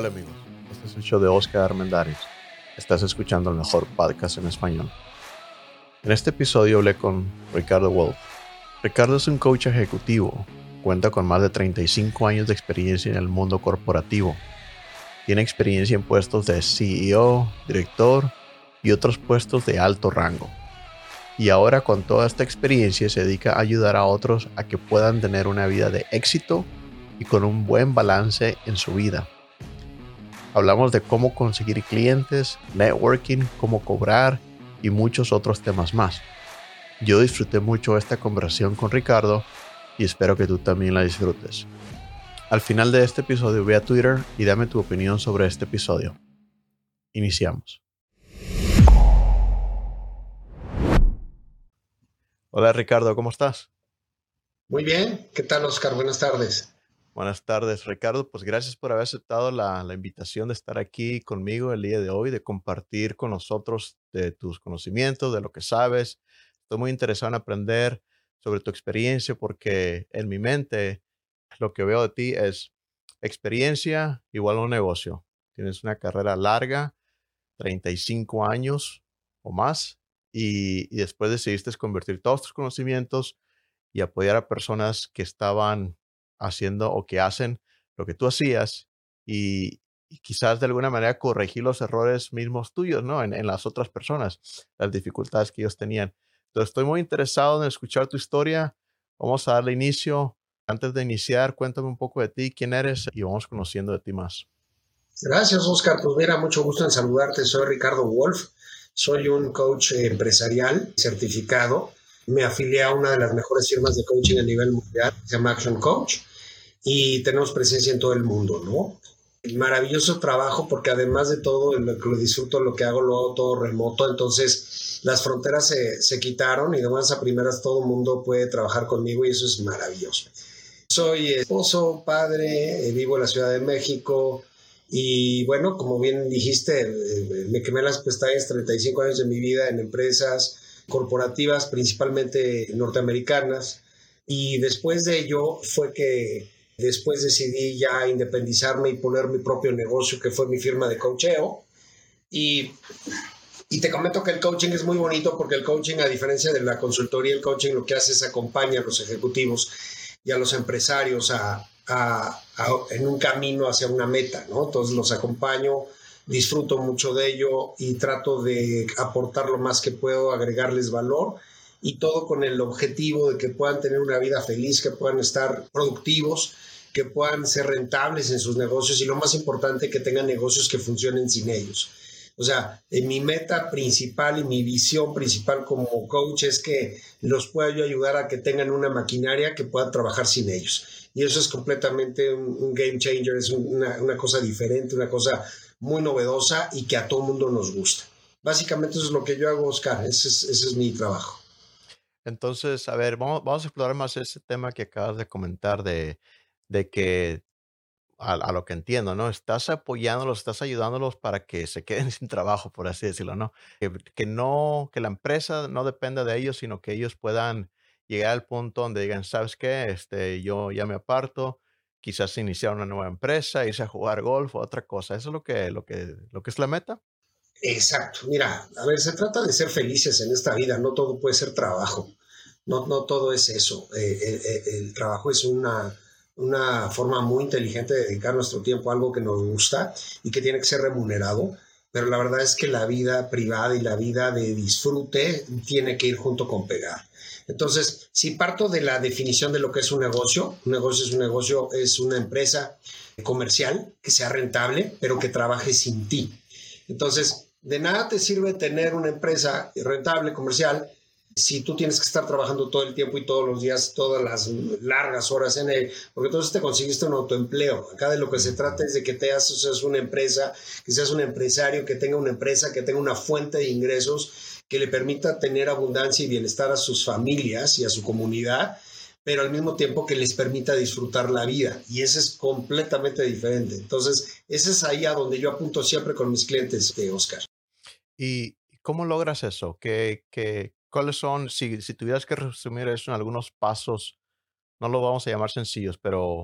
Hola amigos, este es el show de Oscar Armendáriz. Estás escuchando el mejor podcast en español. En este episodio hablé con Ricardo Wolf. Ricardo es un coach ejecutivo, cuenta con más de 35 años de experiencia en el mundo corporativo. Tiene experiencia en puestos de CEO, director y otros puestos de alto rango. Y ahora con toda esta experiencia se dedica a ayudar a otros a que puedan tener una vida de éxito y con un buen balance en su vida. Hablamos de cómo conseguir clientes, networking, cómo cobrar y muchos otros temas más. Yo disfruté mucho esta conversación con Ricardo y espero que tú también la disfrutes. Al final de este episodio ve a Twitter y dame tu opinión sobre este episodio. Iniciamos. Hola Ricardo, ¿cómo estás? Muy bien, ¿qué tal, Oscar? Buenas tardes. Buenas tardes, Ricardo. Pues gracias por haber aceptado la invitación de estar aquí conmigo el día de hoy, de compartir con nosotros de tus conocimientos, de lo que sabes. Estoy muy interesado en aprender sobre tu experiencia porque en mi mente lo que veo de ti es experiencia igual a un negocio. Tienes una carrera larga, 35 años o más, y después decidiste convertir todos tus conocimientos y apoyar a personas que estaban haciendo o que hacen lo que tú hacías y quizás de alguna manera corregir los errores mismos tuyos, ¿no? En las otras personas, las dificultades que ellos tenían. Entonces, estoy muy interesado en escuchar tu historia. Vamos a darle inicio. Antes de iniciar, cuéntame un poco de ti, quién eres y vamos conociendo de ti más. Gracias, Oscar. Pues mira, mucho gusto en saludarte. Soy Ricardo Wolf. Soy un coach empresarial certificado. Me afilié a una de las mejores firmas de coaching a nivel mundial, se llama Action Coach, y tenemos presencia en todo el mundo, ¿no? Maravilloso trabajo porque además de todo, lo disfruto, lo que hago, lo hago todo remoto, entonces las fronteras se quitaron y de buenas a primeras todo el mundo puede trabajar conmigo y eso es maravilloso. Soy esposo, padre, vivo en la Ciudad de México y bueno, como bien dijiste, me quemé las pestañas 35 años de mi vida en empresas corporativas, principalmente norteamericanas, y después de ello fue que después decidí ya independizarme y poner mi propio negocio, que fue mi firma de coacheo. Y, y te comento que el coaching es muy bonito porque el coaching, a diferencia de la consultoría, el coaching lo que hace es acompaña a los ejecutivos y a los empresarios en un camino hacia una meta, ¿no? Entonces los acompaño, disfruto mucho de ello y trato de aportar lo más que puedo, agregarles valor y todo con el objetivo de que puedan tener una vida feliz, que puedan estar productivos, que puedan ser rentables en sus negocios y lo más importante, que tengan negocios que funcionen sin ellos. O sea, mi meta principal y mi visión principal como coach es que los pueda yo ayudar a que tengan una maquinaria que pueda trabajar sin ellos. Y eso es completamente un game changer, es una cosa diferente, una cosa muy novedosa y que a todo mundo nos gusta. Básicamente eso es lo que yo hago, Oscar, ese es mi trabajo. Entonces, a ver, vamos a explorar más ese tema que acabas de comentar de que a lo que entiendo, ¿no? Estás apoyándolos, estás ayudándolos para que se queden sin trabajo, por así decirlo, ¿no? Que no, que la empresa no dependa de ellos, sino que ellos puedan llegar al punto donde digan, ¿sabes qué? Yo ya me aparto, quizás iniciar una nueva empresa, irse a jugar golf o otra cosa. ¿Eso es lo que es la meta? Exacto. Mira, a ver, se trata de ser felices en esta vida, no todo puede ser trabajo, no todo es eso. El trabajo es una forma muy inteligente de dedicar nuestro tiempo a algo que nos gusta y que tiene que ser remunerado, pero la verdad es que la vida privada y la vida de disfrute tiene que ir junto con pegar. Entonces, si parto de la definición de lo que es un negocio, es una empresa comercial que sea rentable, pero que trabaje sin ti. Entonces, de nada te sirve tener una empresa rentable, comercial, si tú tienes que estar trabajando todo el tiempo y todos los días, todas las largas horas en él, porque entonces te conseguiste un autoempleo. Acá de lo que se trata es de que te haces una empresa, que seas un empresario, que tenga una empresa, que tenga una fuente de ingresos que le permita tener abundancia y bienestar a sus familias y a su comunidad, pero al mismo tiempo que les permita disfrutar la vida. Y eso es completamente diferente. Entonces, ese es ahí a donde yo apunto siempre con mis clientes, Oscar. ¿Y cómo logras eso? ¿Cuáles son, si tuvieras que resumir eso en algunos pasos, no lo vamos a llamar sencillos, pero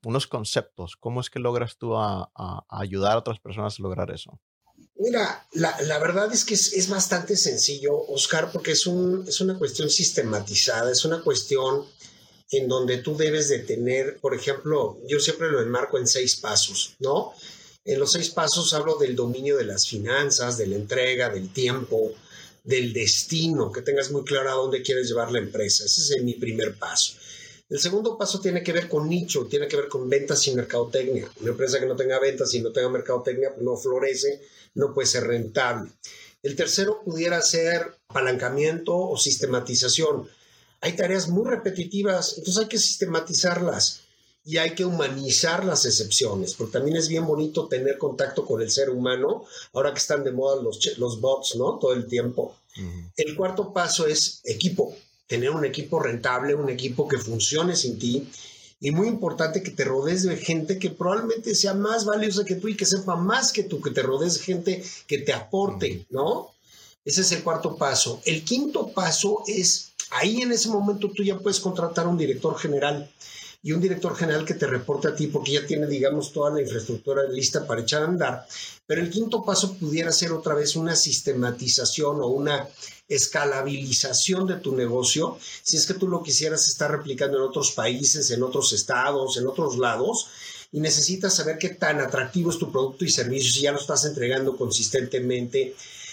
unos conceptos. ¿Cómo es que logras tú a ayudar a otras personas a lograr eso? Mira, la verdad es que es bastante sencillo, Oscar, porque es una cuestión sistematizada, es una cuestión en donde tú debes de tener, por ejemplo, yo siempre lo enmarco en 6 pasos, ¿no? En los 6 pasos hablo del dominio de las finanzas, de la entrega, del tiempo, del destino, que tengas muy claro a dónde quieres llevar la empresa. Ese es mi primer paso. El segundo paso tiene que ver con nicho, tiene que ver con ventas y mercadotecnia. Una empresa que no tenga ventas y no tenga mercadotecnia, pues no florece, no puede ser rentable. El tercero pudiera ser apalancamiento o sistematización. Hay tareas muy repetitivas, entonces hay que sistematizarlas y hay que humanizar las excepciones, porque también es bien bonito tener contacto con el ser humano, ahora que están de moda los bots, ¿no? Todo el tiempo. Uh-huh. El cuarto paso es equipo, tener un equipo rentable, un equipo que funcione sin ti, y muy importante que te rodees de gente que probablemente sea más valiosa que tú y que sepa más que tú, que te rodees de gente que te aporte, ¿no? Ese es el cuarto paso. El quinto paso es, ahí en ese momento tú ya puedes contratar a un director general y un director general que te reporte a ti porque ya tiene, digamos, toda la infraestructura lista para echar a andar. Pero el quinto paso pudiera ser otra vez una sistematización o una escalabilización de tu negocio, si es que tú lo quisieras estar replicando en otros países, en otros estados, en otros lados, y necesitas saber qué tan atractivo es tu producto y servicio, si ya lo estás entregando consistentemente,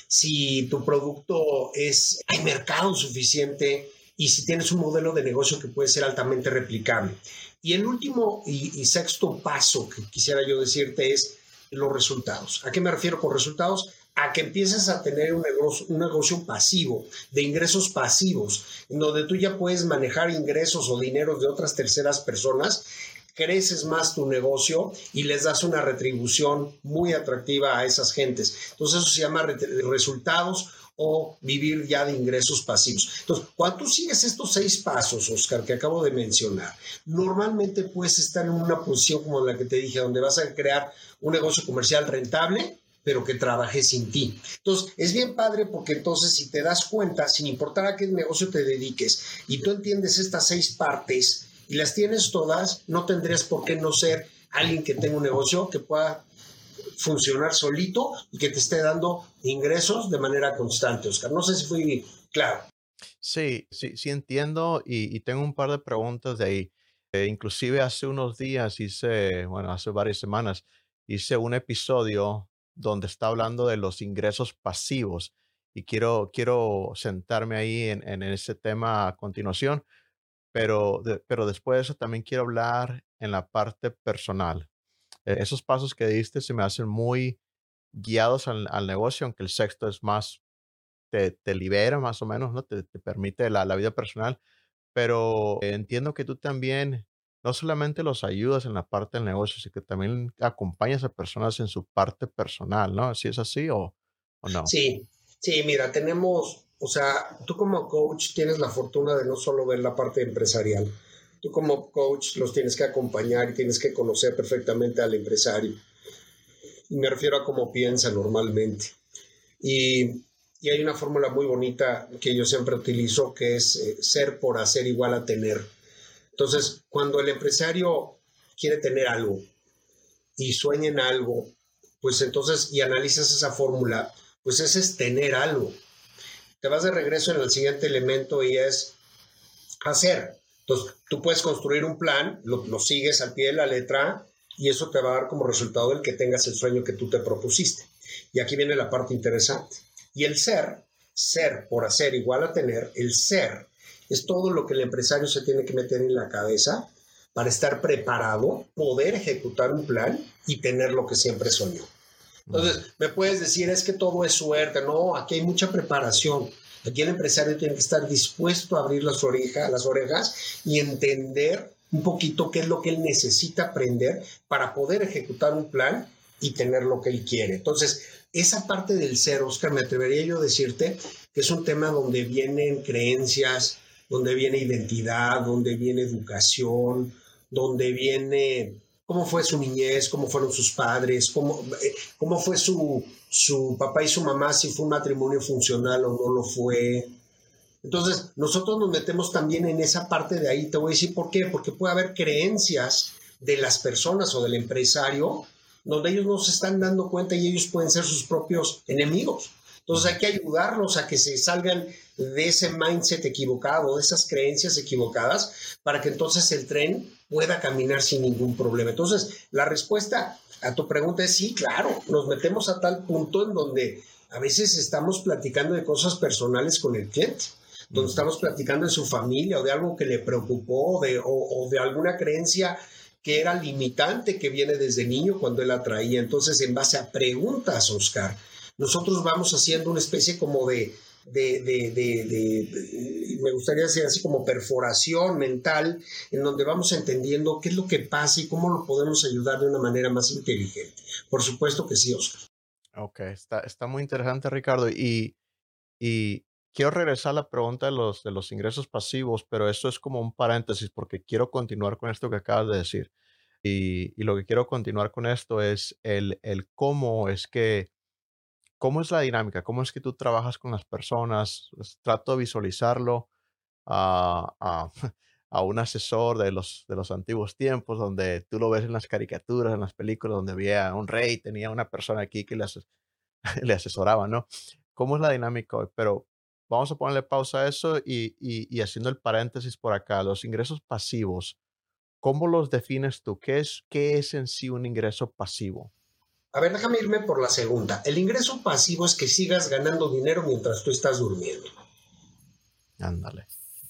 si tu producto hay mercado suficiente y si tienes un modelo de negocio que puede ser altamente replicable. Y el último y sexto paso que quisiera yo decirte es los resultados. ¿A qué me refiero con resultados? A que empieces a tener un negocio pasivo, de ingresos pasivos, en donde tú ya puedes manejar ingresos o dineros de otras terceras personas, creces más tu negocio y les das una retribución muy atractiva a esas gentes. Entonces eso se llama resultados o vivir ya de ingresos pasivos. Entonces, cuando tú sigues estos 6 pasos, Oscar, que acabo de mencionar, normalmente puedes estar en una posición como la que te dije, donde vas a crear un negocio comercial rentable, pero que trabaje sin ti. Entonces, es bien padre porque entonces si te das cuenta, sin importar a qué negocio te dediques, y tú entiendes estas 6 partes y las tienes todas, no tendrías por qué no ser alguien que tenga un negocio que pueda funcionar solito y que te esté dando ingresos de manera constante, Oscar. No sé si fui claro. Sí entiendo y tengo un par de preguntas de ahí. Inclusive hace unos días hace varias semanas, hice un episodio donde está hablando de los ingresos pasivos y quiero sentarme ahí en ese tema a continuación, pero después de eso también quiero hablar en la parte personal. Esos pasos que diste se me hacen muy guiados al negocio, aunque el sexto es más, te libera más o menos, ¿no? Te permite la vida personal, pero entiendo que tú también no solamente los ayudas en la parte del negocio, sino que también acompañas a personas en su parte personal, ¿no? ¿Si es así o no? Sí, mira, tú como coach tienes la fortuna de no solo ver la parte empresarial. Tú como coach los tienes que acompañar y tienes que conocer perfectamente al empresario. Y me refiero a cómo piensa normalmente. Y hay una fórmula muy bonita que yo siempre utilizo, que es ser por hacer igual a tener. Entonces, cuando el empresario quiere tener algo y sueña en algo, pues entonces, y analizas esa fórmula, pues ese es tener algo. Te vas de regreso en el siguiente elemento y es hacer. Entonces, tú puedes construir un plan, lo sigues al pie de la letra y eso te va a dar como resultado el que tengas el sueño que tú te propusiste. Y aquí viene la parte interesante. Y el ser por hacer igual a tener, el ser es todo lo que el empresario se tiene que meter en la cabeza para estar preparado, poder ejecutar un plan y tener lo que siempre soñó. Entonces, me puedes decir, es que todo es suerte. No, aquí hay mucha preparación. Aquí el empresario tiene que estar dispuesto a abrir las orejas y entender un poquito qué es lo que él necesita aprender para poder ejecutar un plan y tener lo que él quiere. Entonces, esa parte del ser, Oscar, me atrevería yo a decirte que es un tema donde vienen creencias, donde viene identidad, donde viene educación, donde viene cómo fue su niñez, cómo fueron sus padres, cómo fue su papá y su mamá, si fue un matrimonio funcional o no lo fue. Entonces, nosotros nos metemos también en esa parte de ahí. Te voy a decir por qué. Porque puede haber creencias de las personas o del empresario, donde ellos no se están dando cuenta y ellos pueden ser sus propios enemigos. Entonces hay que ayudarlos a que se salgan de ese mindset equivocado, de esas creencias equivocadas, para que entonces el tren pueda caminar sin ningún problema. Entonces, la respuesta a tu pregunta es sí, claro, nos metemos a tal punto en donde a veces estamos platicando de cosas personales con el cliente, donde estamos platicando de su familia o de algo que le preocupó o de alguna creencia que era limitante que viene desde niño cuando él la traía. Entonces, en base a preguntas, Oscar, nosotros vamos haciendo una especie como me gustaría decir así como perforación mental, en donde vamos entendiendo qué es lo que pasa y cómo lo podemos ayudar de una manera más inteligente. Por supuesto que sí, Oscar. Ok, está muy interesante, Ricardo. Y quiero regresar a la pregunta de los ingresos pasivos, pero esto es como un paréntesis porque quiero continuar con esto que acabas de decir. Y lo que quiero continuar con esto es el cómo es la dinámica, cómo es que tú trabajas con las personas. Trato de visualizarlo a a un asesor de los antiguos tiempos, donde tú lo ves en las caricaturas, en las películas, donde había un rey, tenía una persona aquí que le asesoraba, ¿no? ¿Cómo es la dinámica hoy? Pero vamos a ponerle pausa a eso y haciendo el paréntesis por acá, los ingresos pasivos, ¿cómo los defines tú? Qué es en sí un ingreso pasivo? A ver, déjame irme por la segunda. El ingreso pasivo es que sigas ganando dinero mientras tú estás durmiendo. Ándale.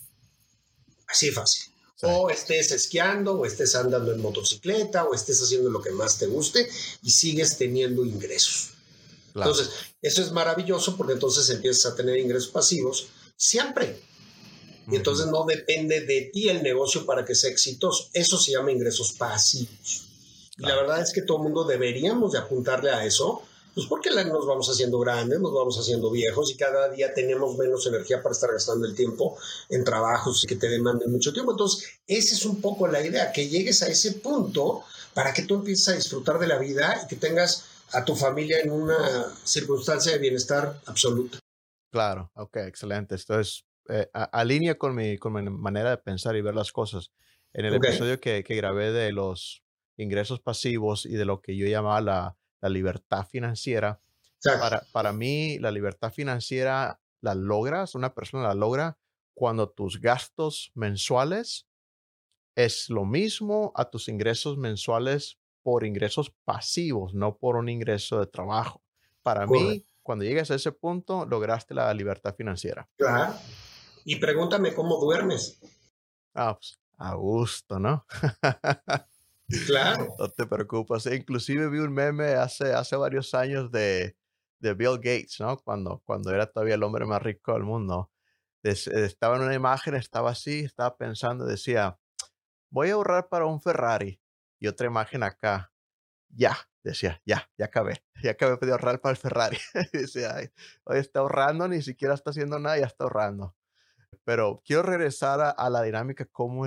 Así fácil. Sí, O estés esquiando, o estés andando en motocicleta, o estés haciendo lo que más te guste y sigues teniendo ingresos. claro. Entonces, eso es maravilloso porque entonces empiezas a tener ingresos pasivos siempre. Y Ujú. entonces no depende de ti el negocio para que sea exitoso. Eso se llama ingresos pasivos. Y la Claro, verdad es que todo el mundo deberíamos de apuntarle a eso, pues porque nos vamos haciendo grandes, nos vamos haciendo viejos y cada día tenemos menos energía para estar gastando el tiempo en trabajos que te demanden mucho tiempo. Entonces, esa es un poco la idea, que llegues a ese punto para que tú empieces a disfrutar de la vida y que tengas a tu familia en una circunstancia de bienestar absoluta. claro. Ok, excelente. Esto es, alinea con mi manera de pensar y ver las cosas. En el ¿Ok? episodio que grabé de los ingresos pasivos y de lo que yo llamaba la libertad financiera, Exacto. para mí la libertad financiera la logras, una persona la logra cuando tus gastos mensuales es lo mismo a tus ingresos mensuales por ingresos pasivos, no por un ingreso de trabajo. Para mí, Correcto. cuando llegues a ese punto, lograste la libertad financiera. Claro. Y pregúntame cómo duermes. Ah, pues, a gusto, ¿no? Claro. No te preocupes. Inclusive vi un meme hace varios años de Bill Gates, ¿no? Cuando era todavía el hombre más rico del mundo. Estaba en una imagen, estaba así, estaba pensando, decía, voy a ahorrar para un Ferrari. Y otra imagen acá, ya, decía, ya acabé, ya acabé de ahorrar para el Ferrari. Y decía, "Ay, hoy está ahorrando, ni siquiera está haciendo nada, ya está ahorrando". Pero quiero regresar a la dinámica,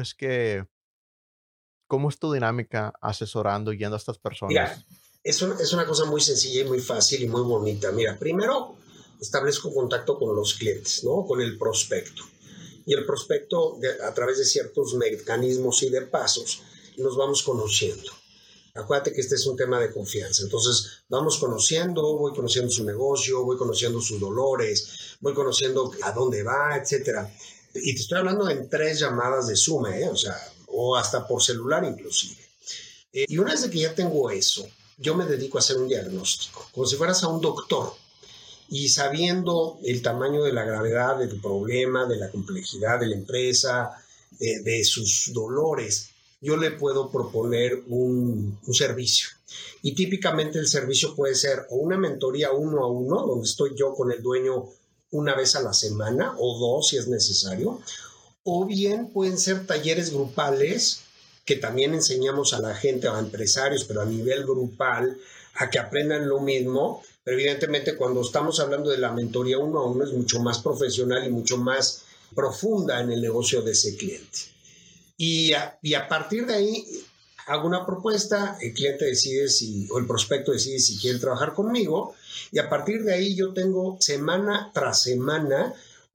cómo es tu dinámica asesorando y yendo a estas Mira, personas. es una cosa muy sencilla y muy fácil y muy bonita. Mira, primero establezco contacto con los clientes, ¿no? Con el prospecto. Y el prospecto, a través de ciertos mecanismos y de pasos, nos vamos conociendo. Acuérdate que este es un tema de confianza. Entonces, vamos conociendo, voy conociendo su negocio, voy conociendo sus dolores, voy conociendo a dónde va, etcétera. Y te estoy hablando en 3 llamadas de Zoom, ¿eh? O sea, o hasta por celular inclusive. Y una vez de que ya tengo eso, yo me dedico a hacer un diagnóstico, como si fueras a un doctor. Y sabiendo el tamaño de la gravedad del problema, de la complejidad de la empresa, de sus dolores, yo le puedo proponer un servicio. Y típicamente el servicio puede ser o una mentoría 1 a 1, donde estoy yo con el dueño una vez a la semana o 2 si es necesario, o bien pueden ser talleres grupales que también enseñamos a la gente, a empresarios, pero a nivel grupal, a que aprendan lo mismo. Pero evidentemente cuando estamos hablando de la mentoría 1 a 1 es mucho más profesional y mucho más profunda en el negocio de ese cliente. Y a partir de ahí hago una propuesta, el cliente decide si, o el prospecto decide si quiere trabajar conmigo, y a partir de ahí yo tengo semana tras semana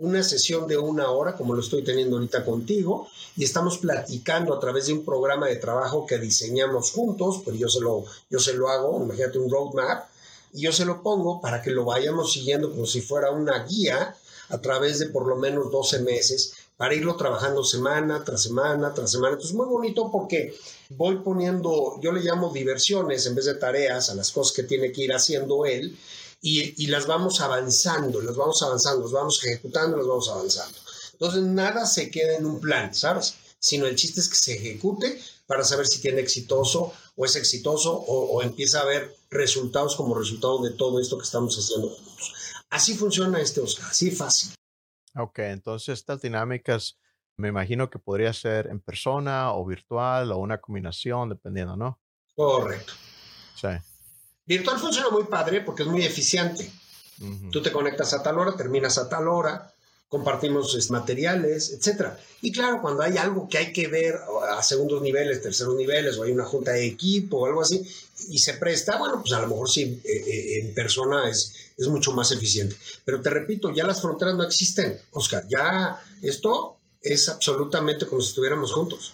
una sesión de 1 hora, como lo estoy teniendo ahorita contigo, y estamos platicando a través de un programa de trabajo que diseñamos juntos, pues yo se lo hago, imagínate un roadmap, y yo se lo pongo para que lo vayamos siguiendo como si fuera una guía a través de por lo menos 12 meses, para irlo trabajando semana tras semana tras semana. Entonces, muy bonito porque voy poniendo, yo le llamo diversiones en vez de tareas a las cosas que tiene que ir haciendo él, y las vamos avanzando, las vamos ejecutando, las vamos avanzando. Entonces, nada se queda en un plan, ¿sabes? Sino el chiste es que se ejecute para saber si tiene exitoso o es exitoso o empieza a haber resultados como resultado de todo esto que estamos haciendo juntos. Así funciona Oscar, así fácil. Ok, entonces estas dinámicas me imagino que podría ser en persona o virtual o una combinación, dependiendo, ¿no? Correcto. Sí. Virtual funciona muy padre porque es muy eficiente. Tú te conectas a tal hora, terminas a tal hora, compartimos materiales, etcétera. Y claro, cuando hay algo que hay que ver a segundos niveles, terceros niveles, o hay una junta de equipo o algo así, y se presta, bueno, pues a lo mejor sí, en persona es mucho más eficiente. Pero te repito, ya las fronteras no existen, Oscar. Ya esto es absolutamente como si estuviéramos juntos.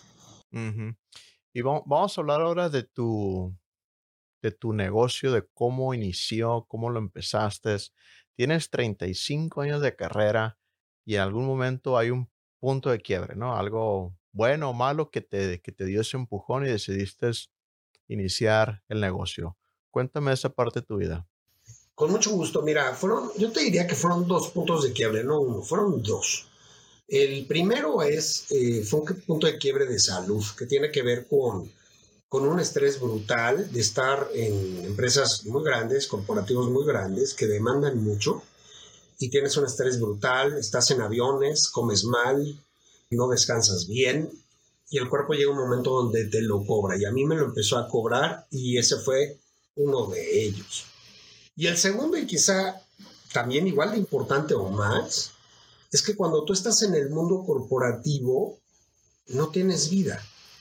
Y vamos a hablar ahora de tu negocio, de cómo inició, cómo lo empezaste. Tienes 35 años de carrera y en algún momento hay un punto de quiebre, ¿no? Algo bueno o malo que te dio ese empujón y decidiste iniciar el negocio. Cuéntame esa parte de tu vida. Con mucho gusto. Mira, yo te diría que fueron 2 puntos de quiebre, no uno, fueron 2. El primero fue un punto de quiebre de salud que tiene que ver con un estrés brutal de estar en empresas muy grandes, corporativos muy grandes, que demandan mucho, y tienes un estrés brutal, estás en aviones, comes mal, no descansas bien, y el cuerpo llega un momento donde te lo cobra, y a mí me lo empezó a cobrar, y ese fue uno de ellos. Y el segundo, y quizá también igual de importante o más, es que cuando tú estás en el mundo corporativo, no tienes vida.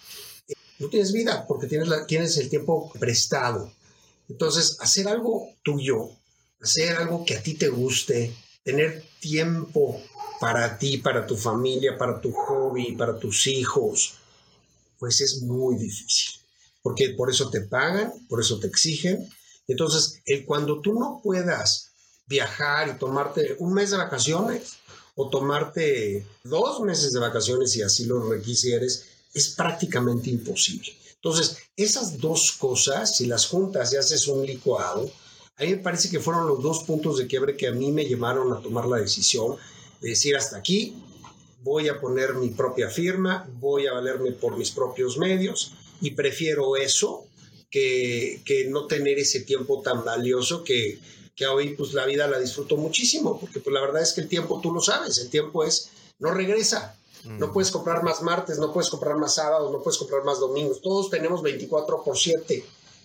No tienes vida porque tienes el tiempo prestado. Entonces, hacer algo tuyo, hacer algo que a ti te guste, tener tiempo para ti, para tu familia, para tu hobby, para tus hijos, pues es muy difícil. Porque por eso te pagan, por eso te exigen. Entonces, cuando tú no puedas viajar y tomarte un mes de vacaciones o tomarte 2 meses de vacaciones si así lo requisieres, es prácticamente imposible. Entonces, esas 2 cosas, si las juntas y haces un licuado, a mí me parece que fueron los 2 puntos de quiebre que a mí me llevaron a tomar la decisión de decir hasta aquí, voy a poner mi propia firma, voy a valerme por mis propios medios y prefiero eso que no tener ese tiempo tan valioso que hoy pues la vida la disfruto muchísimo, porque pues la verdad es que el tiempo, tú lo sabes, el tiempo no regresa. No puedes comprar más martes, no puedes comprar más sábados, no puedes comprar más domingos. Todos tenemos 24/7.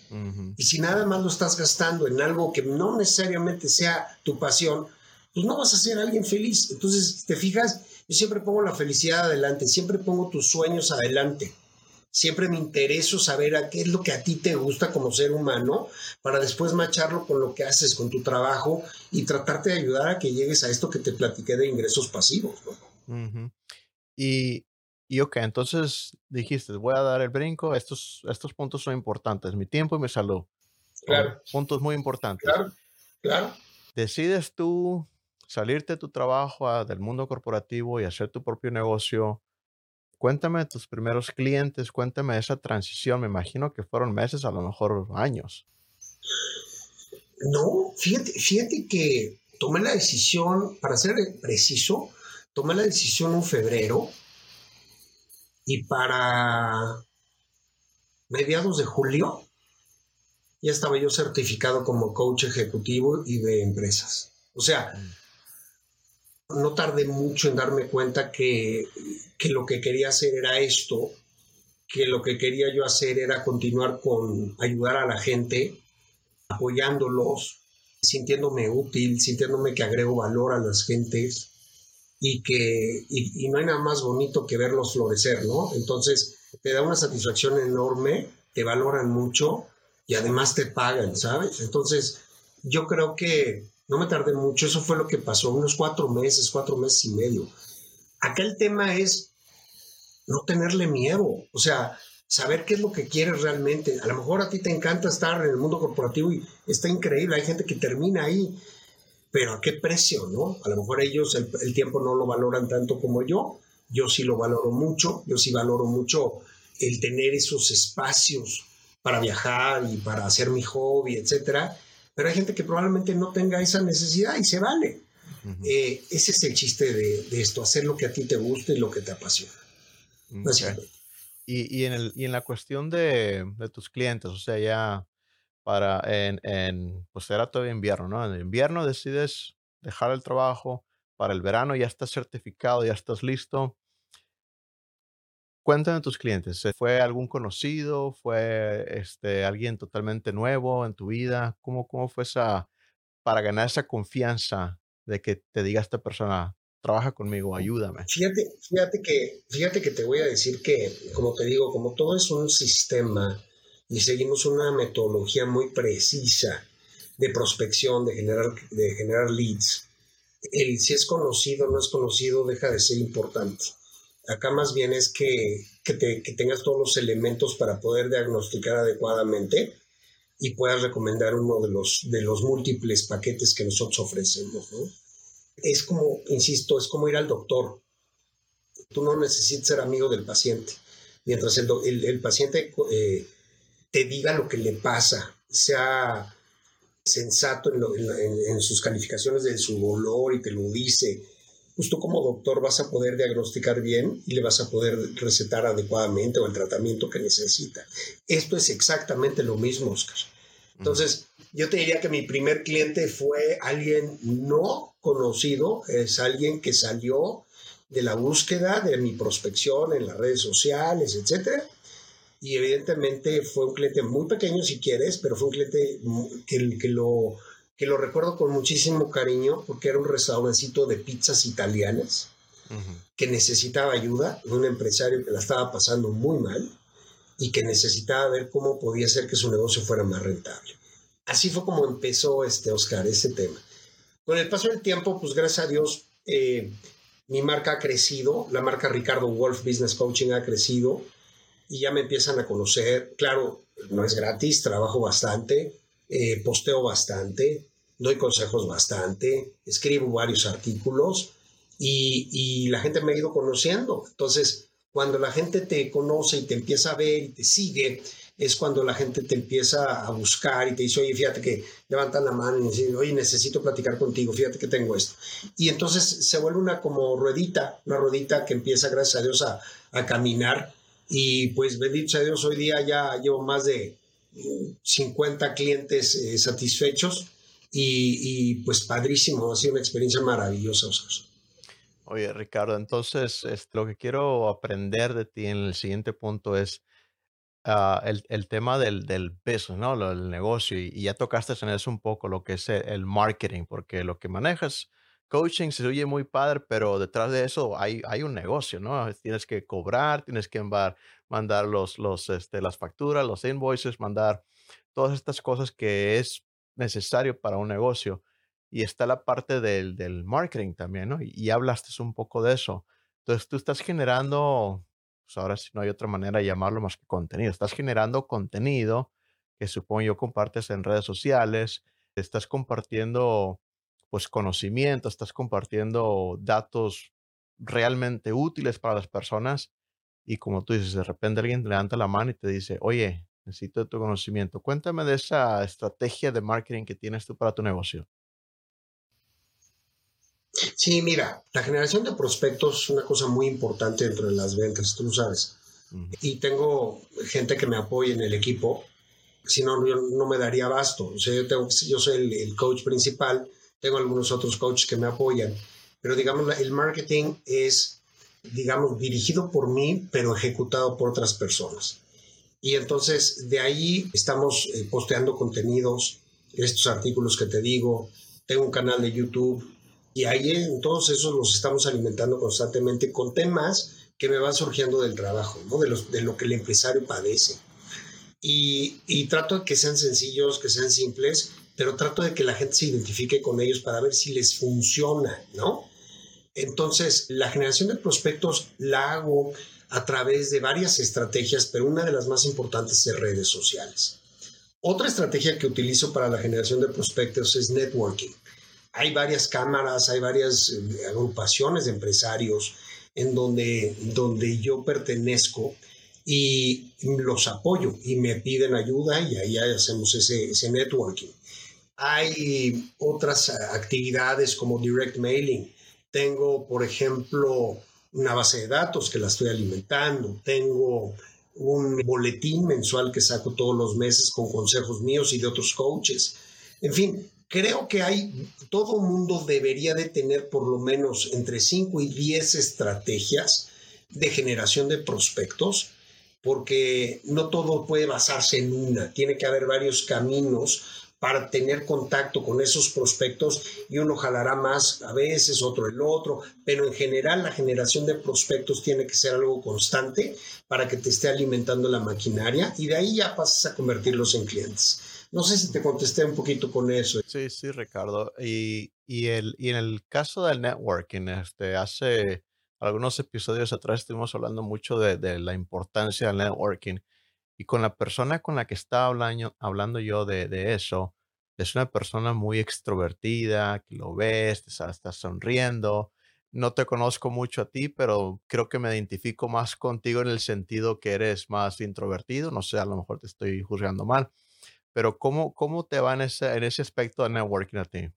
Y si nada más lo estás gastando en algo que no necesariamente sea tu pasión, pues no vas a ser alguien feliz. Entonces, ¿te fijas? Yo siempre pongo la felicidad adelante, siempre pongo tus sueños adelante. Siempre me intereso saber a qué es lo que a ti te gusta como ser humano para después macharlo con lo que haces, con tu trabajo y tratarte de ayudar a que llegues a esto que te platiqué de ingresos pasivos, ¿no? Y ok, entonces dijiste, voy a dar el brinco, estos puntos son importantes, mi tiempo y mi salud. Claro. Puntos muy importantes. Claro. Decides tú salirte de tu trabajo del mundo corporativo y hacer tu propio negocio. Cuéntame de tus primeros clientes, cuéntame de esa transición. Me imagino que fueron meses, a lo mejor años. No, fíjate que tomé la decisión, para ser preciso, tomé la decisión en febrero y para mediados de julio ya estaba yo certificado como coach ejecutivo y de empresas. O sea, no tardé mucho en darme cuenta que lo que quería hacer era esto, que lo que quería yo hacer era continuar con ayudar a la gente, apoyándolos, sintiéndome útil, sintiéndome que agrego valor a las gentes y no hay nada más bonito que verlos florecer, ¿no? Entonces te da una satisfacción enorme, te valoran mucho y además te pagan, ¿sabes? Entonces yo creo que No me tardé mucho, eso fue lo que pasó, unos 4 meses y medio. Acá el tema es no tenerle miedo, o sea, saber qué es lo que quieres realmente. A lo mejor a ti te encanta estar en el mundo corporativo y está increíble, hay gente que termina ahí, pero ¿a qué precio, no? A lo mejor ellos el tiempo no lo valoran tanto como yo sí lo valoro mucho, yo sí valoro mucho el tener esos espacios para viajar y para hacer mi hobby, etcétera, pero hay gente que probablemente no tenga esa necesidad y se vale. Ujú. Ese es el chiste de esto, hacer lo que a ti te gusta y lo que te apasiona, Okay. básicamente. Y en la cuestión de tus clientes, o sea, ya pues era todo invierno, ¿no? En el invierno decides dejar el trabajo, para el verano ya estás certificado, ya estás listo. Cuéntame de tus clientes. ¿Fue algún conocido? ¿Fue alguien totalmente nuevo en tu vida? ¿Cómo fue para ganar esa confianza de que te diga esta persona, trabaja conmigo, ayúdame? Fíjate que te voy a decir que, como te digo, como todo es un sistema y seguimos una metodología muy precisa de prospección, de generar leads, el si es conocido o no es conocido deja de ser importante. Acá más bien es que tengas todos los elementos para poder diagnosticar adecuadamente y puedas recomendar uno de los múltiples paquetes que nosotros ofrecemos, ¿no? Es como, insisto, es como ir al doctor. Tú no necesitas ser amigo del paciente. Mientras el paciente te diga lo que le pasa, sea sensato en sus calificaciones de su dolor y te lo dice, pues tú como doctor vas a poder diagnosticar bien y le vas a poder recetar adecuadamente o el tratamiento que necesita. Esto es exactamente lo mismo, Oscar. Ujú. Entonces, yo te diría que mi primer cliente fue alguien no conocido, es alguien que salió de la búsqueda de mi prospección en las redes sociales, etcétera. Y evidentemente fue un cliente muy pequeño, si quieres, pero fue un cliente que lo recuerdo con muchísimo cariño porque era un restaurancito de pizzas italianas Ujú. que necesitaba ayuda de un empresario que la estaba pasando muy mal y que necesitaba ver cómo podía hacer que su negocio fuera más rentable. Así fue como empezó Oscar, ese tema. Con el paso del tiempo, pues gracias a Dios, mi marca ha crecido, la marca Ricardo Wolf Business Coaching ha crecido y ya me empiezan a conocer. Claro, no es gratis, trabajo bastante, posteo bastante, doy consejos bastante, escribo varios artículos y la gente me ha ido conociendo. Entonces, cuando la gente te conoce y te empieza a ver y te sigue, es cuando la gente te empieza a buscar y te dice, oye, fíjate que levantan la mano y dicen, oye, necesito platicar contigo, fíjate que tengo esto. Y entonces se vuelve una ruedita que empieza, gracias a Dios, a caminar. Y pues bendito sea Dios, hoy día ya llevo más de 50 clientes satisfechos pues padrísimo, ha sido una experiencia maravillosa, Oscar. Oye, Ricardo, entonces lo que quiero aprender de ti en el siguiente punto es el tema del business, ¿no? El negocio, y ya tocaste en eso un poco, lo que es el marketing, porque lo que manejas, coaching, se oye muy padre, pero detrás de eso hay un negocio, ¿no? Tienes que cobrar, tienes que mandar las facturas, los invoices, mandar todas estas cosas que es necesario para un negocio. Y está la parte del marketing también, ¿no? Y hablaste un poco de eso. Entonces, tú estás generando, pues ahora sí no hay otra manera de llamarlo más que contenido. Estás generando contenido que supongo yo compartes en redes sociales, estás compartiendo pues conocimiento, estás compartiendo datos realmente útiles para las personas y como tú dices, de repente alguien levanta la mano y te dice, oye, necesito tu conocimiento. Cuéntame de esa estrategia de marketing que tienes tú para tu negocio. Sí, mira, la generación de prospectos es una cosa muy importante dentro de las ventas, tú lo sabes. Ujú. Y tengo gente que me apoya en el equipo, si no, yo no me daría abasto. O sea, yo soy el coach principal, tengo algunos otros coaches que me apoyan, pero digamos, el marketing es, digamos, dirigido por mí, pero ejecutado por otras personas. Y entonces de ahí estamos posteando contenidos, estos artículos que te digo, tengo un canal de YouTube y ahí en todos esos los estamos alimentando constantemente con temas que me van surgiendo del trabajo, ¿no? De lo que el empresario padece. Y trato de que sean sencillos, que sean simples, pero trato de que la gente se identifique con ellos para ver si les funciona, ¿no? Entonces, la generación de prospectos la hago a través de varias estrategias, pero una de las más importantes es redes sociales. Otra estrategia que utilizo para la generación de prospectos es networking. Hay varias cámaras, hay varias agrupaciones de empresarios en donde yo pertenezco y los apoyo y me piden ayuda y ahí hacemos ese networking. Hay otras actividades como direct mailing. Tengo, por ejemplo, una base de datos que la estoy alimentando. Tengo un boletín mensual que saco todos los meses con consejos míos y de otros coaches. En fin, creo que todo mundo debería de tener por lo menos entre 5 y 10 estrategias de generación de prospectos, porque no todo puede basarse en una. Tiene que haber varios caminos para tener contacto con esos prospectos y uno jalará más a veces, otro el otro, pero en general la generación de prospectos tiene que ser algo constante para que te esté alimentando la maquinaria y de ahí ya pasas a convertirlos en clientes. No sé si te contesté un poquito con eso. Sí, sí, Ricardo. Y en el caso del networking, hace algunos episodios atrás estuvimos hablando mucho de la importancia del networking. Y con la persona con la que estaba hablando yo de eso, es una persona muy extrovertida, que lo ves, está sonriendo. No te conozco mucho a ti, pero creo que me identifico más contigo en el sentido que eres más introvertido. No sé, a lo mejor te estoy juzgando mal, pero ¿cómo te va en ese aspecto de networking a ti?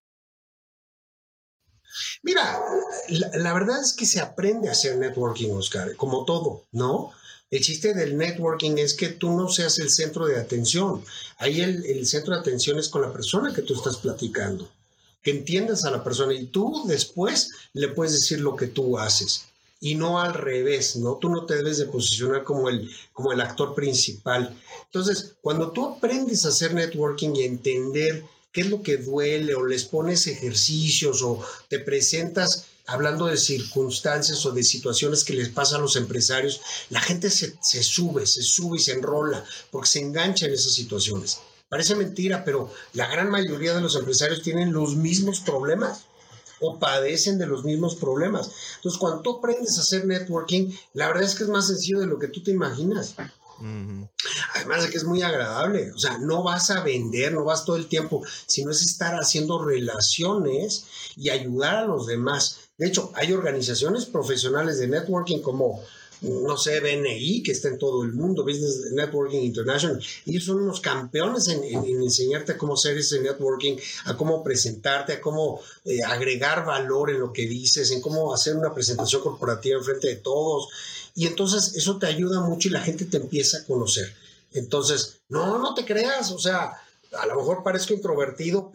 Mira, la verdad es que se aprende a hacer networking, Oscar, como todo, ¿no? El chiste del networking es que tú no seas el centro de atención. Ahí el centro de atención es con la persona que tú estás platicando, que entiendas a la persona y tú después le puedes decir lo que tú haces y no al revés, ¿no? Tú no te debes de posicionar como el actor principal. Entonces, cuando tú aprendes a hacer networking y entender qué es lo que duele o les pones ejercicios o te presentas hablando de circunstancias o de situaciones que les pasan a los empresarios, la gente se sube y se enrola porque se engancha en esas situaciones. Parece mentira, pero la gran mayoría de los empresarios tienen los mismos problemas o padecen de los mismos problemas. Entonces, cuando tú aprendes a hacer networking, la verdad es que es más sencillo de lo que tú te imaginas. Ujú. Además de que es muy agradable, o sea, no vas a vender, no vas todo el tiempo, sino es estar haciendo relaciones y ayudar a los demás. De hecho, hay organizaciones profesionales de networking como, no sé, BNI, que está en todo el mundo, Business Networking International. Ellos son unos campeones en enseñarte a cómo hacer ese networking, a cómo presentarte, a cómo agregar valor en lo que dices, en cómo hacer una presentación corporativa en frente de todos. Y entonces eso te ayuda mucho y la gente te empieza a conocer. Entonces, no te creas, o sea, a lo mejor parezco introvertido,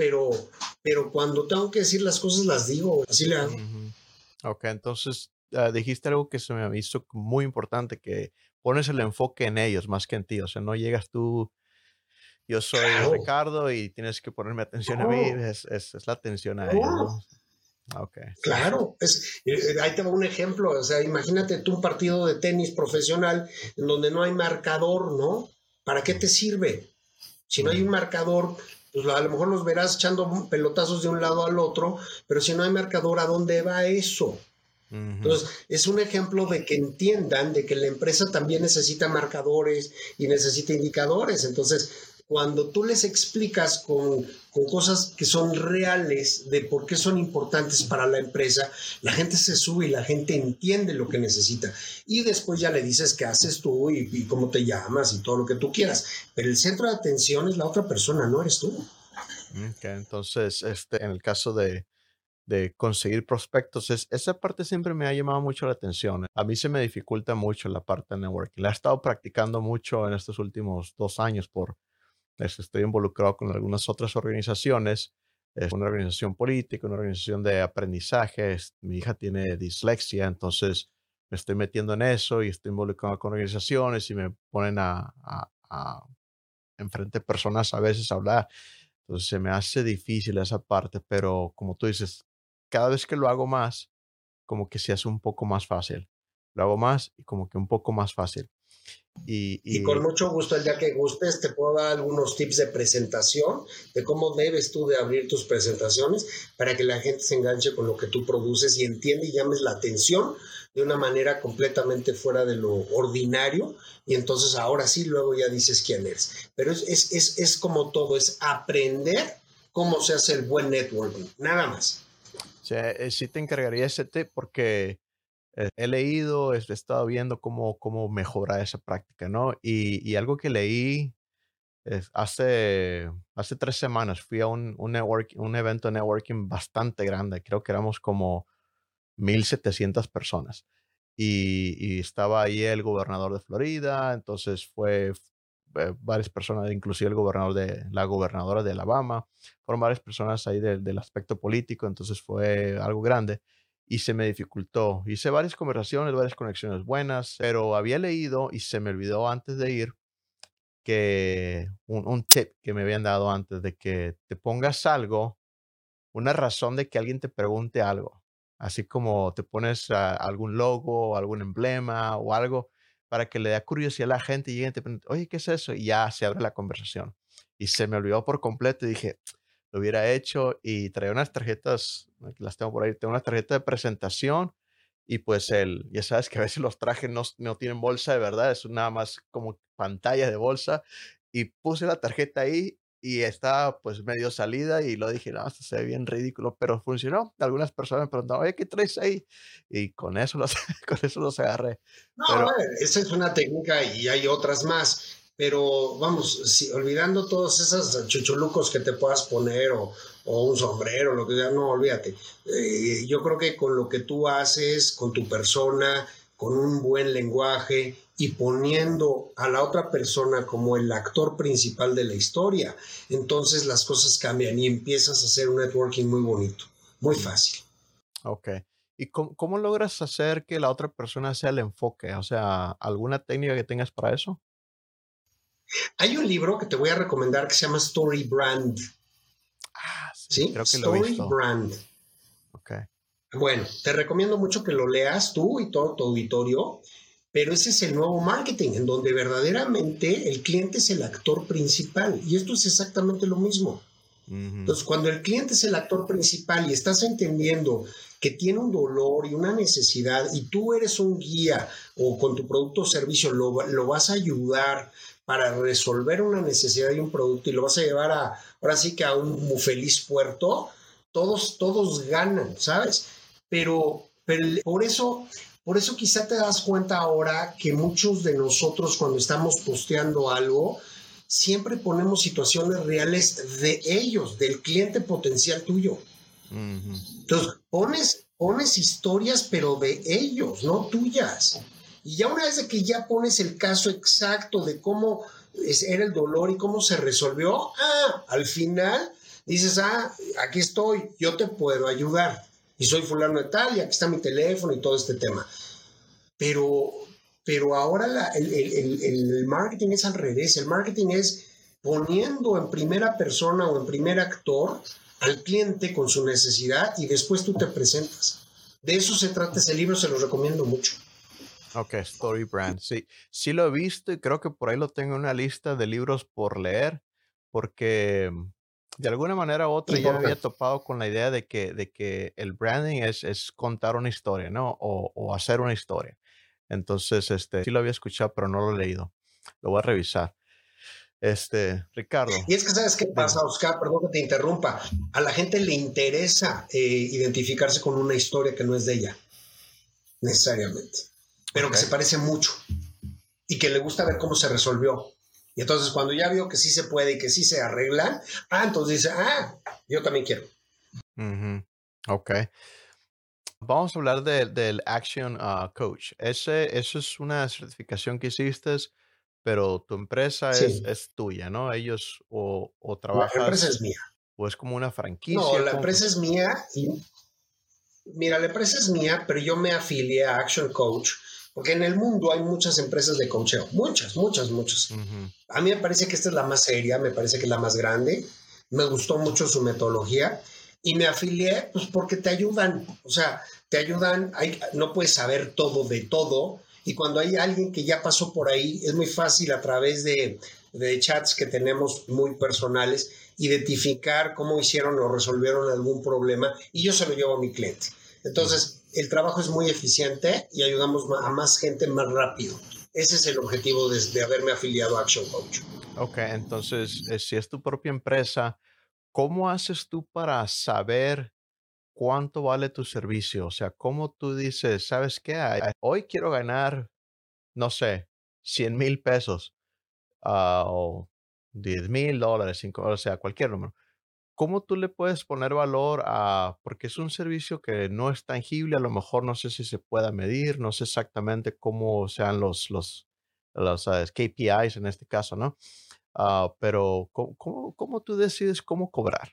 pero cuando tengo que decir las cosas las digo, así le hago. Ujú. Ok, entonces dijiste algo que se me hizo muy importante, que pones el enfoque en ellos más que en ti. O sea, no llegas tú, yo soy Claro, Ricardo y tienes que ponerme atención a mí, no, es la atención a ellos, no, ¿no? Ok, sí, sí. claro. Ahí te va un ejemplo, o sea, imagínate tú un partido de tenis profesional en donde no hay marcador, ¿no? ¿Para qué te sirve? Si no hay un Ujú, marcador, pues a lo mejor los verás echando pelotazos de un lado al otro, pero si no hay marcador, ¿a dónde va eso? ujú. Entonces, es un ejemplo de que entiendan de que la empresa también necesita marcadores y necesita indicadores. Entonces, cuando tú les explicas con cosas que son reales de por qué son importantes para la empresa, la gente se sube y la gente entiende lo que necesita. Y después ya le dices qué haces tú y cómo te llamas y todo lo que tú quieras. Pero el centro de atención es la otra persona, no eres tú. Ok, entonces, en el caso de conseguir prospectos, esa parte siempre me ha llamado mucho la atención. A mí se me dificulta mucho la parte de networking. La he estado practicando mucho en estos últimos 2 años estoy involucrado con algunas otras organizaciones. Es una organización política, una organización de aprendizaje. Mi hija tiene dislexia, entonces me estoy metiendo en eso y estoy involucrado con organizaciones y me ponen a enfrente de personas a veces a hablar. Entonces se me hace difícil esa parte, pero como tú dices, cada vez que lo hago más, como que se hace un poco más fácil. Lo hago más y como que un poco más fácil. Y con mucho gusto, el día que gustes, te puedo dar algunos tips de presentación, de cómo debes tú de abrir tus presentaciones para que la gente se enganche con lo que tú produces y entienda y llames la atención de una manera completamente fuera de lo ordinario. Y entonces ahora sí, luego ya dices quién eres. Pero es como todo, es aprender cómo se hace el buen networking, nada más. Sí, sí te encargaría ese tip porque he leído, he estado viendo cómo mejorar esa práctica, ¿no? Y algo que leí hace 3 semanas fui a un evento de networking bastante grande. Creo que éramos como 1,700 personas. Y estaba ahí el gobernador de Florida, entonces fue varias personas, inclusive la gobernadora de Alabama, fueron varias personas ahí del aspecto político, entonces fue algo grande y se me dificultó. Hice varias conversaciones, varias conexiones buenas, pero había leído y se me olvidó antes de ir que un tip que me habían dado antes de que te pongas algo, una razón de que alguien te pregunte algo, así como te pones algún logo, algún emblema o algo para que le dé curiosidad a la gente y lleguen y te pregunten, oye, ¿qué es eso? Y ya se abre la conversación. Y se me olvidó por completo y dije, lo hubiera hecho y traía unas tarjetas, aquí las tengo por ahí, tengo una tarjeta de presentación y pues ya sabes que a veces los trajes no tienen bolsa de verdad, es nada más como pantalla de bolsa y puse la tarjeta ahí y estaba pues medio salida y lo dije, no, esto se ve bien ridículo, pero funcionó. Algunas personas me preguntaban, oye, ¿qué traes ahí? Y con eso con eso los agarré. No, Pero a ver, esa es una técnica y hay otras más, pero vamos, si, olvidando todos esos chuchulucos que te puedas poner o un sombrero, lo que sea, no, olvídate. Yo creo que con lo que tú haces, con tu persona, con un buen lenguaje y poniendo a la otra persona como el actor principal de la historia, entonces las cosas cambian y empiezas a hacer un networking muy bonito, muy mm, fácil. ok. ¿Y cómo logras hacer que la otra persona sea el enfoque? O sea, ¿alguna técnica que tengas para eso? Hay un libro que te voy a recomendar que se llama Story Brand. Ah, sí, ¿Sí? creo que lo he Story visto. Brand. Ok. Bueno, te recomiendo mucho que lo leas tú y todo tu auditorio, pero ese es el nuevo marketing, en donde verdaderamente el cliente es el actor principal. Y esto es exactamente lo mismo. Ujú, Entonces, cuando el cliente es el actor principal y estás entendiendo que tiene un dolor y una necesidad y tú eres un guía o con tu producto o servicio lo vas a ayudar para resolver una necesidad de un producto y lo vas a llevar ahora sí que a un muy feliz puerto, todos ganan, ¿sabes? Pero por eso quizá te das cuenta ahora que muchos de nosotros cuando estamos posteando algo, siempre ponemos situaciones reales de ellos, del cliente potencial tuyo. ujú. Entonces, pones historias, pero de ellos, no tuyas. Y ya una vez de que ya pones el caso exacto de cómo era el dolor y cómo se resolvió, al final dices, aquí estoy, yo te puedo ayudar. Y soy fulano de tal, y aquí está mi teléfono y todo este tema. Pero, pero ahora el marketing es al revés. El marketing es poniendo en primera persona o en primer actor al cliente con su necesidad y después tú te presentas. De eso se trata ese libro, se lo recomiendo mucho. Ok, Story Brand. Sí, sí lo he visto y creo que por ahí lo tengo en una lista de libros por leer, porque de alguna manera u otra ya me había Importante. topado con la idea de que el branding es contar una historia, ¿no? O hacer una historia. Entonces, sí lo había escuchado, pero no lo he leído. Lo voy a revisar. Ricardo, Y es que, ¿sabes qué dime. pasa, Oscar? Perdón que te interrumpa. A la gente le interesa identificarse con una historia que no es de ella, necesariamente, pero Ok. que se parece mucho y que le gusta ver cómo se resolvió. Y entonces cuando ya vio que sí se puede y que sí se arregla, entonces dice, yo también quiero. Ujú, ok. Vamos a hablar del Action Coach. Eso es una certificación que hiciste, pero tu empresa es, Sí, es tuya, ¿no? Ellos o la empresa trabajas es mía. o es como una No, franquicia. la ¿Cómo empresa es mía y mira, la empresa es mía, pero yo me afilié a Action Coach porque en el mundo hay muchas empresas de coacheo, muchas, muchas, muchas. Ujú, A mí me parece que esta es la más seria, me parece que es la más grande, me gustó mucho su metodología y me afilié pues porque te ayudan, o sea, te ayudan, no puedes saber todo de todo Y cuando hay alguien que ya pasó por ahí, es muy fácil a través de chats que tenemos muy personales, identificar cómo hicieron o resolvieron algún problema y yo se lo llevo a mi cliente. Entonces, el trabajo es muy eficiente y ayudamos a más gente más rápido. Ese es el objetivo de haberme afiliado a Action Coach. Ok, entonces, si es tu propia empresa, ¿cómo haces tú para saber cuánto vale tu servicio? O sea, ¿cómo tú dices, sabes qué? Hoy quiero ganar, no sé, 100,000 pesos, o $10,000, o sea, cualquier número. ¿Cómo tú le puedes poner valor porque es un servicio que no es tangible, a lo mejor no sé si se pueda medir, no sé exactamente cómo sean los KPIs en este caso, ¿no? Pero ¿cómo tú decides cómo cobrar?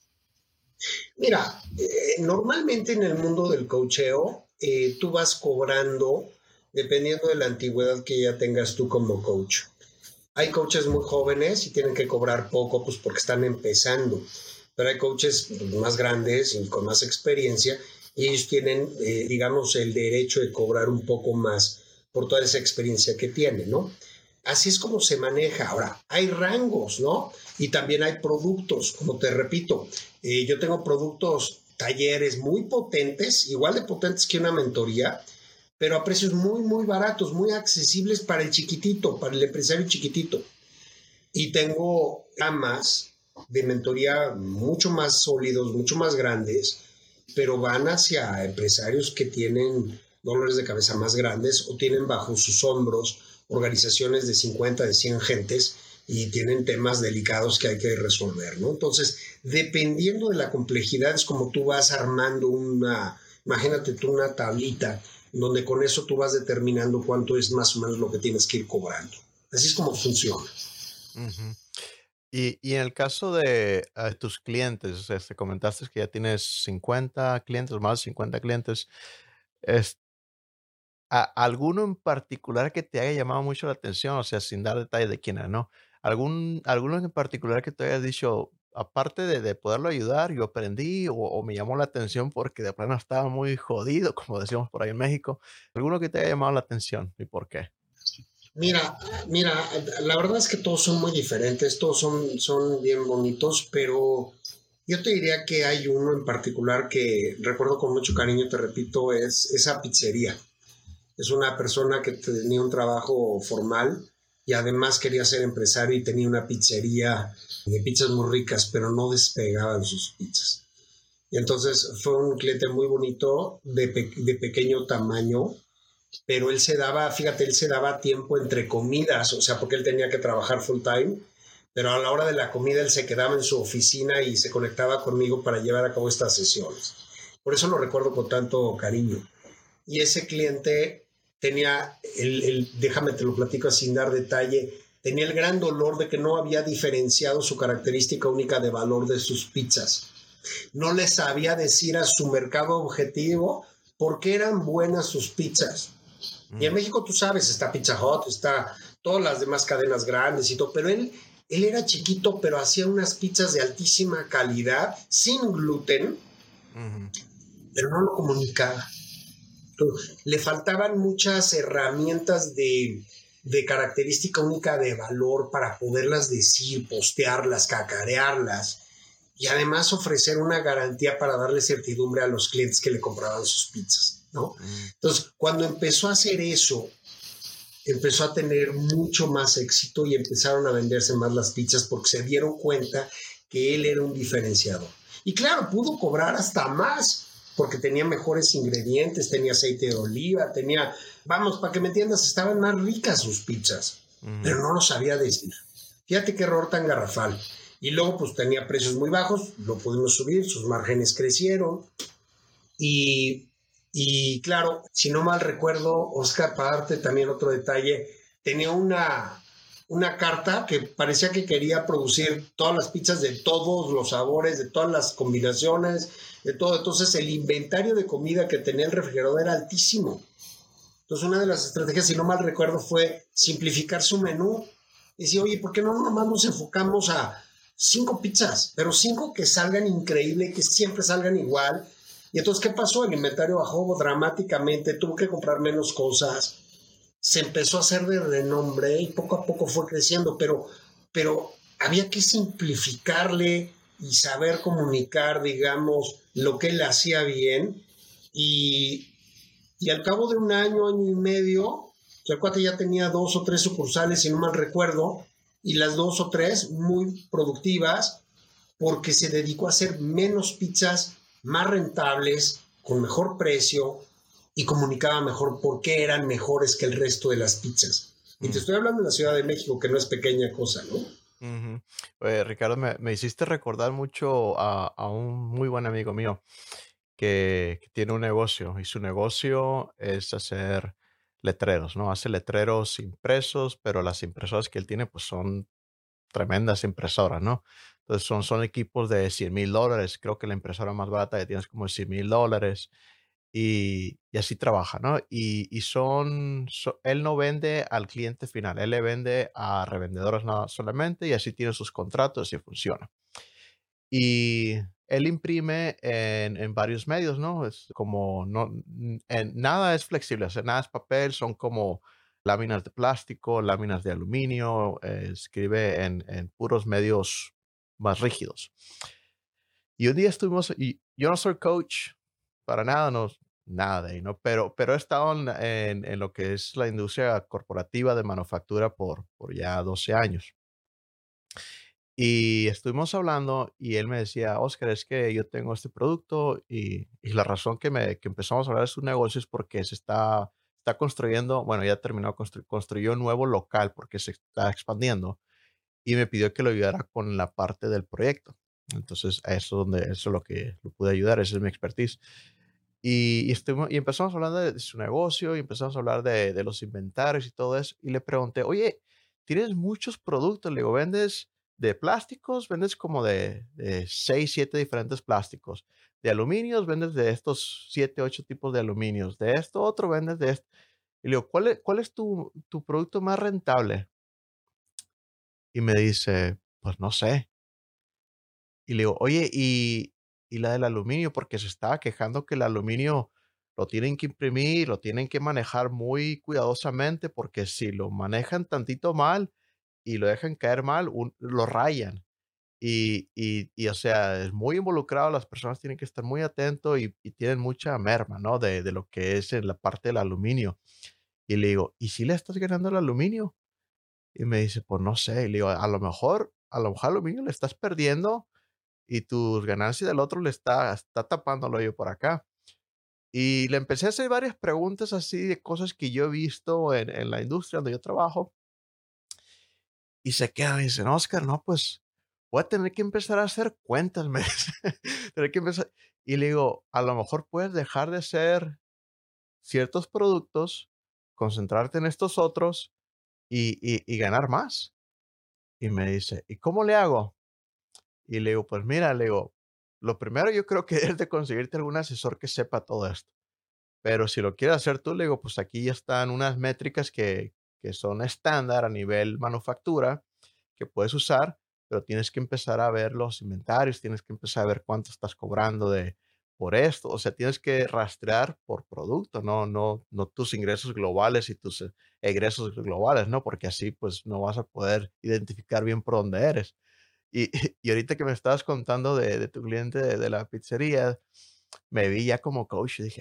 Mira, normalmente en el mundo del coacheo, tú vas cobrando dependiendo de la antigüedad que ya tengas tú como coach. Hay coaches muy jóvenes y tienen que cobrar poco, pues porque están empezando. Pero hay coaches más grandes y con más experiencia y ellos tienen, digamos, el derecho de cobrar un poco más por toda esa experiencia que tienen, ¿no? Así es como se maneja. Ahora, hay rangos, ¿no? Y también hay productos, como te repito, yo tengo productos, talleres muy potentes, igual de potentes que una mentoría, pero a precios muy, muy baratos, muy accesibles para el chiquitito, para el empresario chiquitito. Y tengo gamas de mentoría mucho más sólidos, mucho más grandes, pero van hacia empresarios que tienen dolores de cabeza más grandes o tienen bajo sus hombros organizaciones de 50, de 100 gentes y tienen temas delicados que hay que resolver, ¿no? Entonces, dependiendo de la complejidad, es como tú vas armando imagínate tú una tablita donde con eso tú vas determinando cuánto es más o menos lo que tienes que ir cobrando. Así es como funciona. Ujú. Y en el caso de tus clientes, comentaste que ya tienes 50 clientes, más de 50 clientes. Es, ¿Alguno en particular que te haya llamado mucho la atención? O sea, sin dar detalles de quién es, ¿no? ¿Alguno en particular que te haya dicho, aparte de poderlo ayudar, yo aprendí o me llamó la atención porque de plano estaba muy jodido, como decimos por ahí en México? ¿Alguno que te haya llamado la atención y por qué? Mira, mira, la verdad es que todos son muy diferentes, todos son bien bonitos, pero yo te diría que hay uno en particular que recuerdo con mucho cariño, te repito, es esa pizzería. Es una persona que tenía un trabajo formal y además quería ser empresario y tenía una pizzería de pizzas muy ricas, pero no despegaban sus pizzas. Y entonces fue un cliente muy bonito, de pequeño tamaño, pero él se daba, fíjate, él se daba tiempo entre comidas, o sea, porque él tenía que trabajar full time, pero a la hora de la comida él se quedaba en su oficina y se conectaba conmigo para llevar a cabo estas sesiones. Por eso lo recuerdo con tanto cariño. Y ese cliente tenía, déjame te lo platico sin dar detalle, tenía el gran dolor de que no había diferenciado su característica única de valor de sus pizzas. No le sabía decir a su mercado objetivo por qué eran buenas sus pizzas. Y en Mm, México, tú sabes, está Pizza Hut, está todas las demás cadenas grandes y todo, pero él era chiquito, pero hacía unas pizzas de altísima calidad, sin gluten, ujú, pero no lo comunicaba. Le faltaban muchas herramientas de característica única de valor para poderlas decir, postearlas, cacarearlas y además ofrecer una garantía para darle certidumbre a los clientes que le compraban sus pizzas, ¿no? mm. Entonces, cuando empezó a hacer eso, empezó a tener mucho más éxito y empezaron a venderse más las pizzas porque se dieron cuenta que él era un diferenciador. Y claro, pudo cobrar hasta más porque tenía mejores ingredientes, tenía aceite de oliva, tenía, vamos, para que me entiendas, estaban más ricas sus pizzas, Ujú. pero no lo sabía decir. Fíjate qué error tan garrafal. Y luego pues tenía precios muy bajos, lo pudimos subir, sus márgenes crecieron y y claro, si no mal recuerdo, Oscar, para darte también otro detalle, tenía una carta que parecía que quería producir todas las pizzas de todos los sabores, de todas las combinaciones, de todo. Entonces el inventario de comida que tenía el refrigerador era altísimo. Entonces una de las estrategias, si no mal recuerdo, fue simplificar su menú. Y decía, oye, ¿por qué no nomás nos enfocamos a 5 pizzas? Pero 5 que salgan increíble, que siempre salgan igual. Y entonces, ¿qué pasó? El inventario bajó dramáticamente, tuvo que comprar menos cosas. se empezó a hacer de renombre y poco a poco fue creciendo, pero había que simplificarle y saber comunicar, digamos, lo que él hacía bien. Y, y al cabo de un año, año y medio, el cuate ya tenía 2 o 3 sucursales, si no mal recuerdo, y las 2 o 3 muy productivas, porque se dedicó a hacer menos pizzas, más rentables, con mejor precio, y comunicaba mejor por qué eran mejores que el resto de las pizzas. Y te estoy hablando de la Ciudad de México, que no es pequeña cosa, ¿no? Ujú. Oye, Ricardo, me hiciste recordar mucho a un muy buen amigo mío que tiene un negocio y su negocio es hacer letreros, ¿no? Hace letreros impresos, pero las impresoras que él tiene pues son tremendas impresoras, ¿no? Entonces son equipos de $100,000. Creo que la impresora más barata que tienes como $100,000 y así trabaja, ¿no? Él no vende al cliente final, él le vende a revendedoras nada solamente y así tiene sus contratos y funciona. Y él imprime en varios medios, ¿no? Es como, no, nada es flexible, o sea, nada es papel, son como láminas de plástico, láminas de aluminio, escribe en puros medios más rígidos. Y un día estuvimos, y yo no soy coach para nada, no, nada de ahí, ¿no? Pero he estado en lo que es la industria corporativa de manufactura por ya 12 años. Y estuvimos hablando y él me decía, Oscar, es que yo tengo este producto y la razón que empezamos a hablar de su negocio es porque está construyendo, bueno, ya terminó, construyó un nuevo local porque se está expandiendo y me pidió que lo ayudara con la parte del proyecto. Entonces, eso es lo que lo pude ayudar, esa es mi expertise. Y empezamos a hablar de su negocio y empezamos a hablar de los inventarios y todo eso. Y le pregunté, oye, tienes muchos productos. Le digo, ¿vendes de plásticos? Vendes como de 6, 7 diferentes plásticos. De aluminios, vendes de estos 7, 8 tipos de aluminios. De esto otro, vendes de esto. Y le digo, ¿cuál es tu producto más rentable? Y me dice, pues no sé. Y le digo, oye, y la del aluminio, porque se estaba quejando que el aluminio lo tienen que imprimir, lo tienen que manejar muy cuidadosamente, porque si lo manejan tantito mal y lo dejan caer mal, lo rayan. O sea, es muy involucrado, las personas tienen que estar muy atentos y tienen mucha merma, ¿no? De lo que es en la parte del aluminio. Y le digo, ¿y si le estás ganando el aluminio? Y me dice, pues no sé. Y le digo, a lo mejor aluminio le estás perdiendo y tus ganancias del otro le está tapando el hoyo por acá. Y le empecé a hacer varias preguntas así de cosas que yo he visto en la industria donde yo trabajo. Y se queda y dice, no, Oscar, no, pues voy a tener que empezar a hacer cuentas, me dice. Tener que empezar. Y le digo, a lo mejor puedes dejar de hacer ciertos productos, concentrarte en estos otros y ganar más. Y me dice, ¿y cómo le hago? Y le digo, pues mira, le digo, lo primero yo creo que es de conseguirte algún asesor que sepa todo esto. Pero si lo quieres hacer tú, le digo, pues aquí ya están unas métricas que son estándar a nivel manufactura que puedes usar, pero tienes que empezar a ver los inventarios, tienes que empezar a ver cuánto estás cobrando por esto. O sea, tienes que rastrear por producto, no tus ingresos globales y tus egresos globales, ¿no? Porque así pues no vas a poder identificar bien por dónde eres. Y, y ahorita que me estabas contando de tu cliente de la pizzería, me vi ya como coach y dije,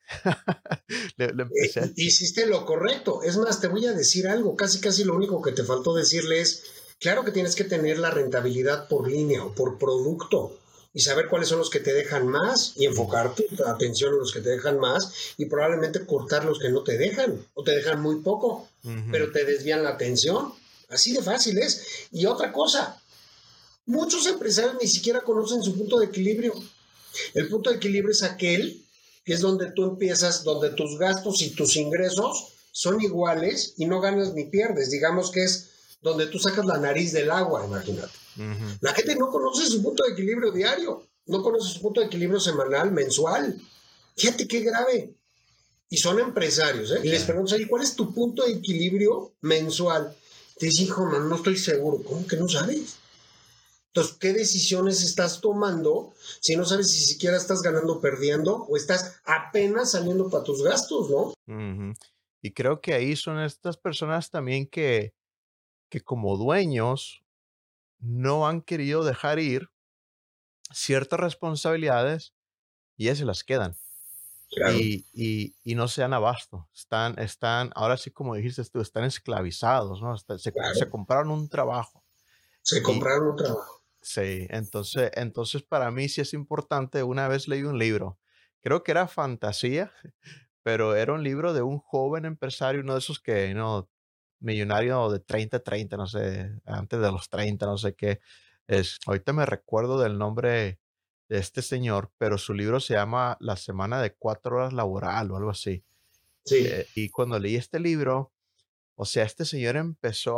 le empecé. Hiciste lo correcto. Es más, te voy a decir algo. Casi, casi lo único que te faltó decirle es, claro que tienes que tener la rentabilidad por línea o por producto y saber cuáles son los que te dejan más y enfocar tu atención en los que te dejan más y probablemente cortar los que no te dejan o te dejan muy poco, Ujú, pero te desvían la atención. Así de fácil es. Y otra cosa, muchos empresarios ni siquiera conocen su punto de equilibrio. El punto de equilibrio es aquel que es donde tú empiezas, donde tus gastos y tus ingresos son iguales y no ganas ni pierdes. Digamos que es donde tú sacas la nariz del agua, imagínate. ujú. La gente no conoce su punto de equilibrio diario, no conoce su punto de equilibrio semanal, mensual. Fíjate qué grave. Y son empresarios, ¿eh? Y Sí. les preguntas, ¿y cuál es tu punto de equilibrio mensual? Te dicen, hijo, man, no estoy seguro. ¿Cómo que no sabes? Entonces, ¿qué decisiones estás tomando si no sabes si siquiera estás ganando o perdiendo o estás apenas saliendo para tus gastos, ¿no? Ujú. Y creo que ahí son estas personas también que como dueños no han querido dejar ir ciertas responsabilidades y ya se las quedan. Claro, Y no se dan abasto. Ahora sí, como dijiste tú, están esclavizados, ¿no? Se claro. compraron un trabajo. Se Y compraron un trabajo. sí, entonces para mí sí es importante. Una vez leí un libro, creo que era fantasía, pero era un libro de un joven empresario, uno de esos que, no, millonario de 30 no sé, antes de los 30 no sé qué es. Ahorita me recuerdo del nombre de este señor, pero su libro se llama La semana de 4 horas laboral o algo así. Sí, Y cuando leí este libro, o sea, este señor empezó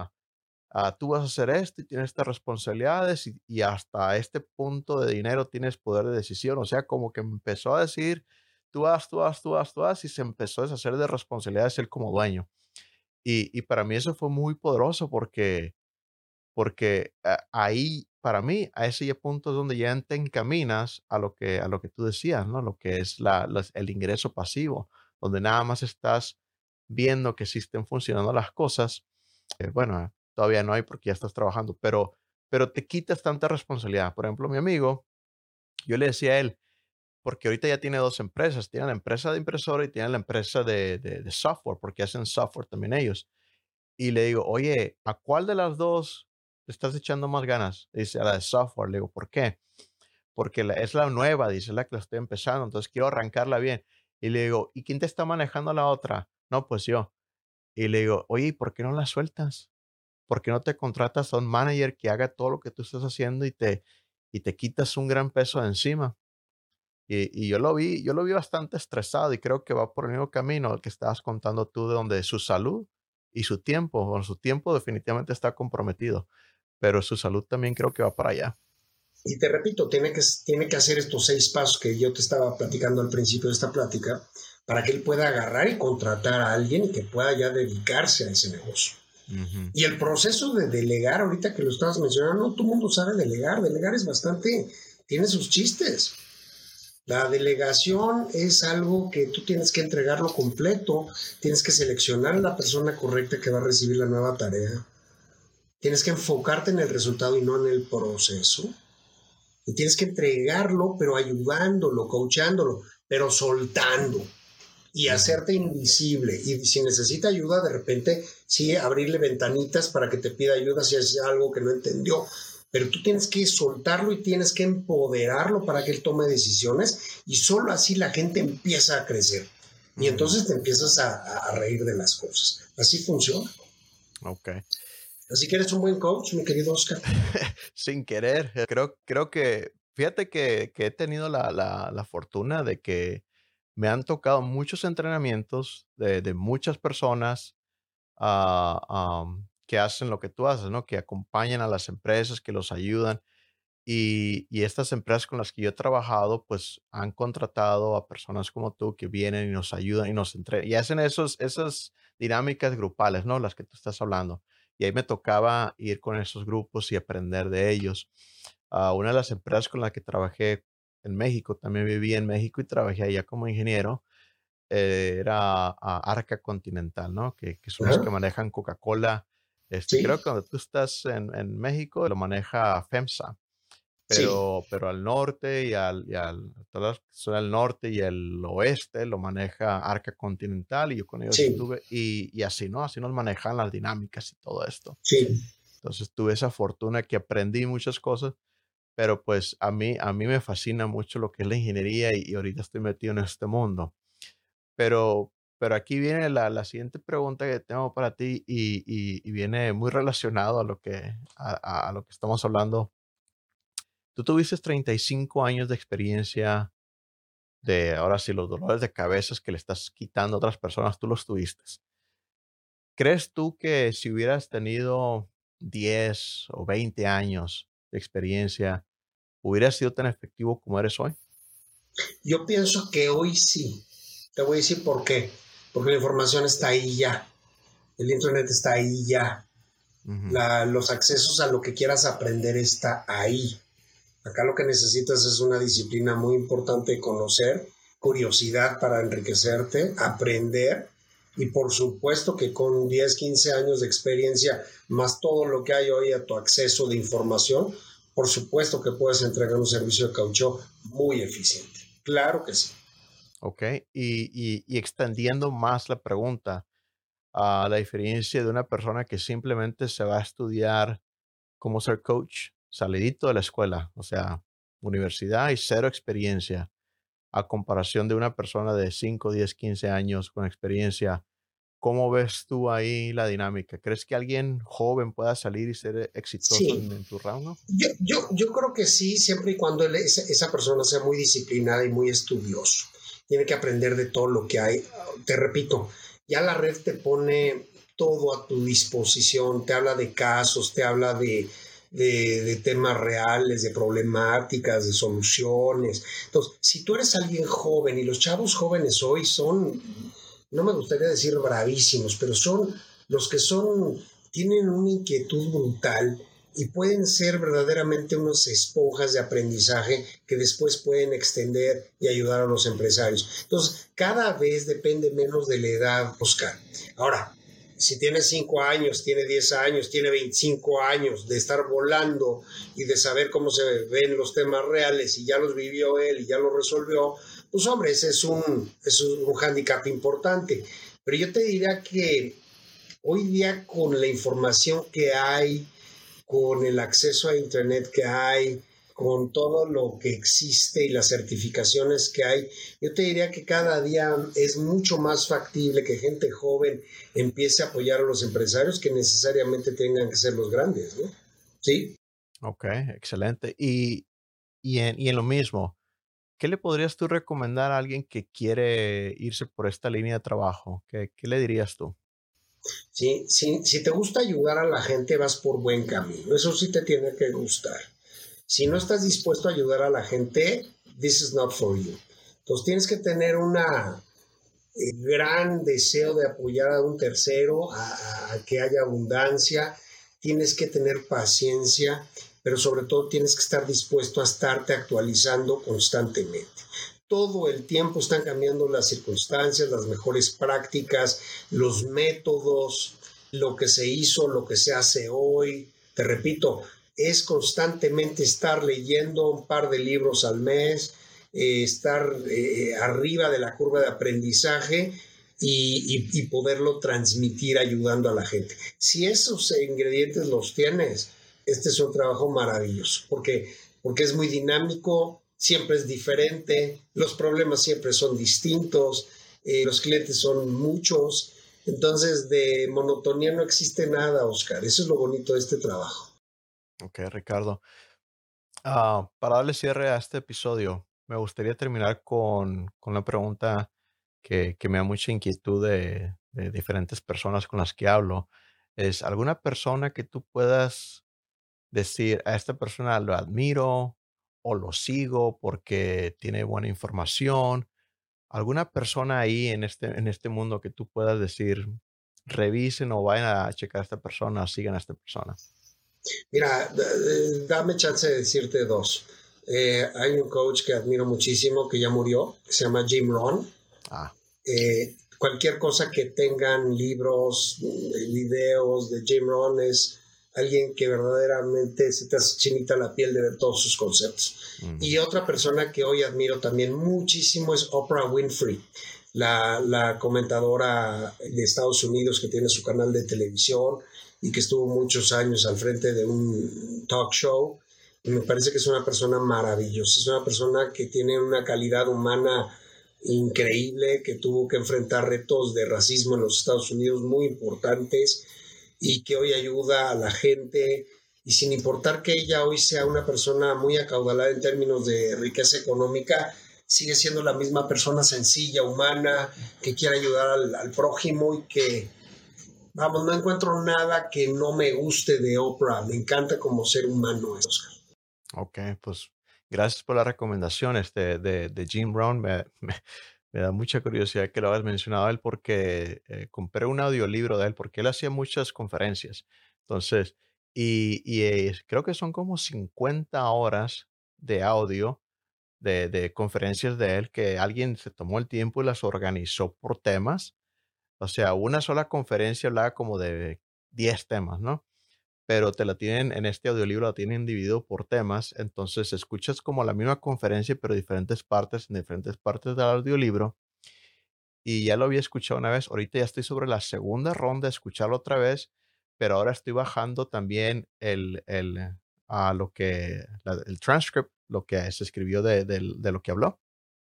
tú vas a hacer esto y tienes estas responsabilidades y hasta este punto de dinero tienes poder de decisión. O sea, como que empezó a decir, tú haz, y se empezó a deshacer de responsabilidades él como dueño. Y para mí eso fue muy poderoso porque ahí, para mí, a ese punto es donde ya te encaminas a lo que tú decías, ¿no? Lo que es el ingreso pasivo, donde nada más estás viendo que sí estén funcionando las cosas. Bueno, todavía no hay porque ya estás trabajando, pero te quitas tanta responsabilidad. Por ejemplo, mi amigo, yo le decía a él, porque ahorita ya tiene dos empresas, tiene la empresa de impresora y tiene la empresa de software, porque hacen software también ellos. Y le digo, oye, ¿a cuál de las dos le estás echando más ganas? Dice, a la de software. Le digo, ¿por qué? Porque es la nueva, dice, es la que la estoy empezando, entonces quiero arrancarla bien. Y le digo, ¿y quién te está manejando la otra? No, pues yo. Y le digo, oye, ¿y por qué no la sueltas? ¿Por qué no te contratas a un manager que haga todo lo que tú estás haciendo y te quitas un gran peso de encima? Y yo lo vi bastante estresado y creo que va por el mismo camino que estabas contando tú, de donde su salud y su tiempo, bueno, su tiempo definitivamente está comprometido, pero su salud también creo que va para allá. y te repito, tiene que hacer estos 6 pasos que yo te estaba platicando al principio de esta plática para que él pueda agarrar y contratar a alguien y que pueda ya dedicarse a ese negocio. Ujú, Y el proceso de delegar, ahorita que lo estabas mencionando, no todo el mundo sabe delegar. Delegar es bastante, tiene sus chistes. La delegación es algo que tú tienes que entregarlo completo, tienes que seleccionar a la persona correcta que va a recibir la nueva tarea, tienes que enfocarte en el resultado y no en el proceso, y tienes que entregarlo, pero ayudándolo, coachándolo, pero soltando y ujú, hacerte invisible. Y si necesita ayuda, de repente, sí, abrirle ventanitas para que te pida ayuda si es algo que no entendió. Pero tú tienes que soltarlo y tienes que empoderarlo para que él tome decisiones y solo así la gente empieza a crecer. Y ujú. entonces te empiezas a reír de las cosas. Así funciona. Ok. Así que eres un buen coach, mi querido Oscar. Sin querer, creo que, fíjate que he tenido la fortuna de que me han tocado muchos entrenamientos de muchas personas que hacen lo que tú haces, ¿no? Que acompañan a las empresas, que los ayudan. Y estas empresas con las que yo he trabajado, pues han contratado a personas como tú que vienen y nos ayudan y nos entrenan y hacen esas dinámicas grupales, ¿no? Las que tú estás hablando. Y ahí me tocaba ir con esos grupos y aprender de ellos. Una de las empresas con la que trabajé en México, también viví en México y trabajé allá como ingeniero, era Arca Continental, ¿no? Que son los Ajá. que manejan Coca-Cola. Sí, Creo que cuando tú estás en México, lo maneja FEMSA, sí, pero al norte y todas las que son al norte y el oeste lo maneja Arca Continental y yo con ellos sí, estuve y así, ¿no? Así nos manejan las dinámicas y todo esto. sí. Entonces tuve esa fortuna que aprendí muchas cosas, pero pues a mí me fascina mucho lo que es la ingeniería y ahorita estoy metido en este mundo. Pero aquí viene la siguiente pregunta que tengo para ti y viene muy relacionado a lo que estamos hablando. Tú tuviste 35 años de experiencia de, ahora sí, los dolores de cabezas que le estás quitando a otras personas, tú los tuviste. ¿Crees tú que si hubieras tenido 10 o 20 años de experiencia, hubieras sido tan efectivo como eres hoy? Yo pienso que hoy sí. Te voy a decir por qué. Porque la información está ahí ya. El internet está ahí ya. Ujú, Los accesos a lo que quieras aprender está ahí. Acá lo que necesitas es una disciplina muy importante, conocer, curiosidad para enriquecerte, aprender. Y por supuesto que con 10, 15 años de experiencia, más todo lo que hay hoy a tu acceso de información, por supuesto que puedes entregar un servicio de caucho muy eficiente. Claro que sí. Ok, y extendiendo más la pregunta a la diferencia de una persona que simplemente se va a estudiar cómo ser coach, salidito de la escuela, o sea, universidad y cero experiencia, a comparación de una persona de 5, 10, 15 años con experiencia. ¿Cómo ves tú ahí la dinámica? ¿Crees que alguien joven pueda salir y ser exitoso Sí, en tu ramo? yo creo que sí, siempre y cuando esa persona sea muy disciplinada y muy estudioso. Tiene que aprender de todo lo que hay. Te repito, ya la red te pone todo a tu disposición, te habla de casos, te habla de temas reales, de problemáticas, de soluciones. Entonces, si tú eres alguien joven y los chavos jóvenes hoy son, no me gustaría decir bravísimos, pero son los que tienen una inquietud brutal y pueden ser verdaderamente unas esponjas de aprendizaje que después pueden extender y ayudar a los empresarios. Entonces, cada vez depende menos de la edad, Oscar. Ahora, si tiene 5 años, tiene 10 años, tiene 25 años de estar volando y de saber cómo se ven los temas reales y ya los vivió él y ya los resolvió, pues hombre, ese es un hándicap importante. Pero yo te diría que hoy día con la información que hay, con el acceso a Internet que hay, con todo lo que existe y las certificaciones que hay, yo te diría que cada día es mucho más factible que gente joven empiece a apoyar a los empresarios que necesariamente tengan que ser los grandes, ¿no? Sí. Ok, excelente. Y en lo mismo, ¿qué le podrías tú recomendar a alguien que quiere irse por esta línea de trabajo? ¿Qué le dirías tú? Sí, sí, si te gusta ayudar a la gente, vas por buen camino. Eso sí te tiene que gustar. Si no estás dispuesto a ayudar a la gente, this is not for you. Entonces tienes que tener una gran deseo de apoyar a un tercero, a que haya abundancia, tienes que tener paciencia, pero sobre todo tienes que estar dispuesto a estarte actualizando constantemente. Todo el tiempo están cambiando las circunstancias, las mejores prácticas, los métodos, lo que se hizo, lo que se hace hoy. Te repito, es constantemente estar leyendo un par de libros al mes, estar arriba de la curva de aprendizaje y poderlo transmitir ayudando a la gente. Si esos ingredientes los tienes, este es un trabajo maravilloso, porque es muy dinámico, siempre es diferente, los problemas siempre son distintos, los clientes son muchos, entonces de monotonía no existe nada, Oscar. Eso es lo bonito de este trabajo. Ok, Ricardo. Para darle cierre a este episodio, me gustaría terminar con una pregunta que me da mucha inquietud de diferentes personas con las que hablo. ¿Es alguna persona que tú puedas decir, a esta persona lo admiro o lo sigo porque tiene buena información? ¿Alguna persona ahí en este mundo que tú puedas decir, revisen o vayan a checar a esta persona o sigan a esta persona? Mira, dame chance de decirte dos. Hay un coach que admiro muchísimo que ya murió, que se llama Jim Rohn. Ah, Cualquier cosa que tengan libros, videos de Jim Rohn es alguien que verdaderamente se te hace chinita la piel de ver todos sus conceptos. ujú, Y otra persona que hoy admiro también muchísimo es Oprah Winfrey, la comentadora de Estados Unidos que tiene su canal de televisión y que estuvo muchos años al frente de un talk show. Y me parece que es una persona maravillosa, es una persona que tiene una calidad humana increíble, que tuvo que enfrentar retos de racismo en los Estados Unidos muy importantes y que hoy ayuda a la gente y sin importar que ella hoy sea una persona muy acaudalada en términos de riqueza económica, sigue siendo la misma persona sencilla, humana, que quiere ayudar al prójimo y que, vamos, no encuentro nada que no me guste de Oprah, me encanta como ser humano, Oscar. ok, pues gracias por las recomendaciones de Jim Brown. Me da mucha curiosidad que lo hayas mencionado a él porque compré un audiolibro de él porque él hacía muchas conferencias. Entonces, creo que son como 50 horas de audio de conferencias de él que alguien se tomó el tiempo y las organizó por temas. O sea, una sola conferencia hablaba como de 10 temas, ¿no? Pero te la tienen en este audiolibro, la tienen dividido por temas. Entonces escuchas como la misma conferencia, pero diferentes partes, en diferentes partes del audiolibro. Y ya lo había escuchado una vez. Ahorita ya estoy sobre la segunda ronda de escucharlo otra vez, pero ahora estoy bajando también el transcript, lo que se escribió de lo que habló.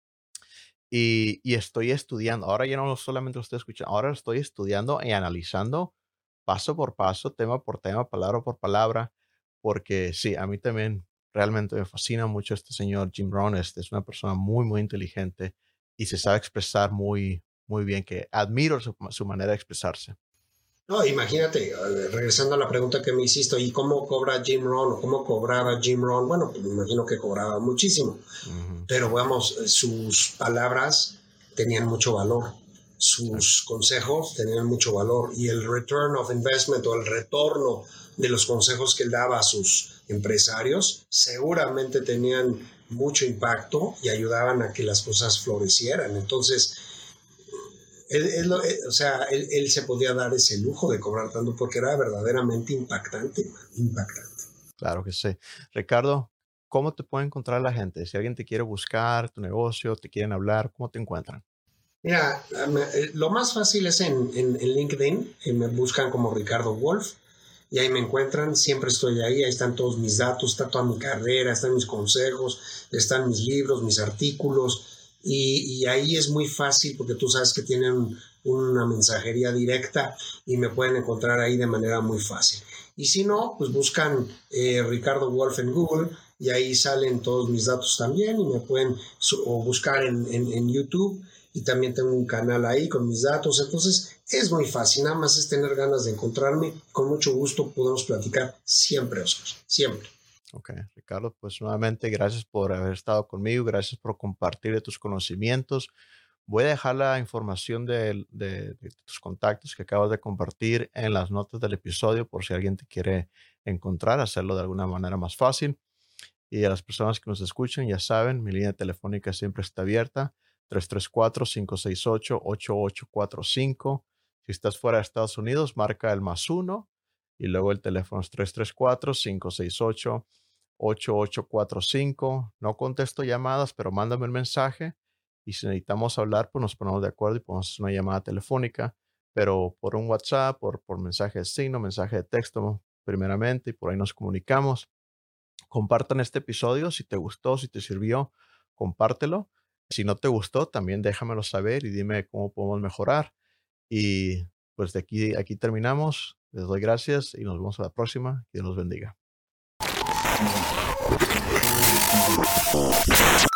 Y estoy estudiando. Ahora ya no solamente lo estoy escuchando, ahora lo estoy estudiando y analizando paso por paso, tema por tema, palabra por palabra, porque sí, a mí también realmente me fascina mucho este señor Jim Rohn. Es una persona muy, muy inteligente y se sabe expresar muy, muy bien, que admiro su manera de expresarse. No, imagínate, regresando a la pregunta que me hiciste, ¿y cómo cobra Jim Rohn o cómo cobraba Jim Rohn? Bueno, pues me imagino que cobraba muchísimo, Ujú. pero vamos, sus palabras tenían mucho valor, Exacto. sus consejos tenían mucho valor y el return of investment o el retorno de los consejos que él daba a sus empresarios seguramente tenían mucho impacto y ayudaban a que las cosas florecieran. Entonces, o sea, él se podía dar ese lujo de cobrar tanto porque era verdaderamente impactante, impactante. Claro que sí. Ricardo, ¿cómo te puede encontrar la gente? Si alguien te quiere buscar, tu negocio, te quieren hablar, ¿cómo te encuentran? Mira, lo más fácil es en LinkedIn, me buscan como Ricardo Wolf y ahí me encuentran, siempre estoy ahí están todos mis datos, está toda mi carrera, están mis consejos, están mis libros, mis artículos y ahí es muy fácil porque tú sabes que tienen una mensajería directa y me pueden encontrar ahí de manera muy fácil. Y si no, pues buscan Ricardo Wolf en Google y ahí salen todos mis datos también y me pueden o buscar en YouTube y también tengo un canal ahí con mis datos, entonces es muy fácil, nada más es tener ganas de encontrarme, con mucho gusto podemos platicar siempre, Oscar, siempre. Ok, Ricardo, pues nuevamente gracias por haber estado conmigo, gracias por compartir de tus conocimientos. Voy a dejar la información de tus contactos que acabas de compartir en las notas del episodio por si alguien te quiere encontrar, hacerlo de alguna manera más fácil. Y a las personas que nos escuchan, ya saben, mi línea telefónica siempre está abierta, 334-568-8845. Si estás fuera de Estados Unidos, marca el +1 y luego el teléfono es 334-568-8845. No contesto llamadas, pero mándame un mensaje y si necesitamos hablar, pues nos ponemos de acuerdo y podemos hacer una llamada telefónica, pero por un WhatsApp, por mensaje de signo, mensaje de texto, primeramente, y por ahí nos comunicamos. Compartan este episodio si te gustó, si te sirvió, compártelo. Si no te gustó, también déjamelo saber y dime cómo podemos mejorar. Y pues de aquí terminamos. Les doy gracias y nos vemos a la próxima. Que Dios los bendiga.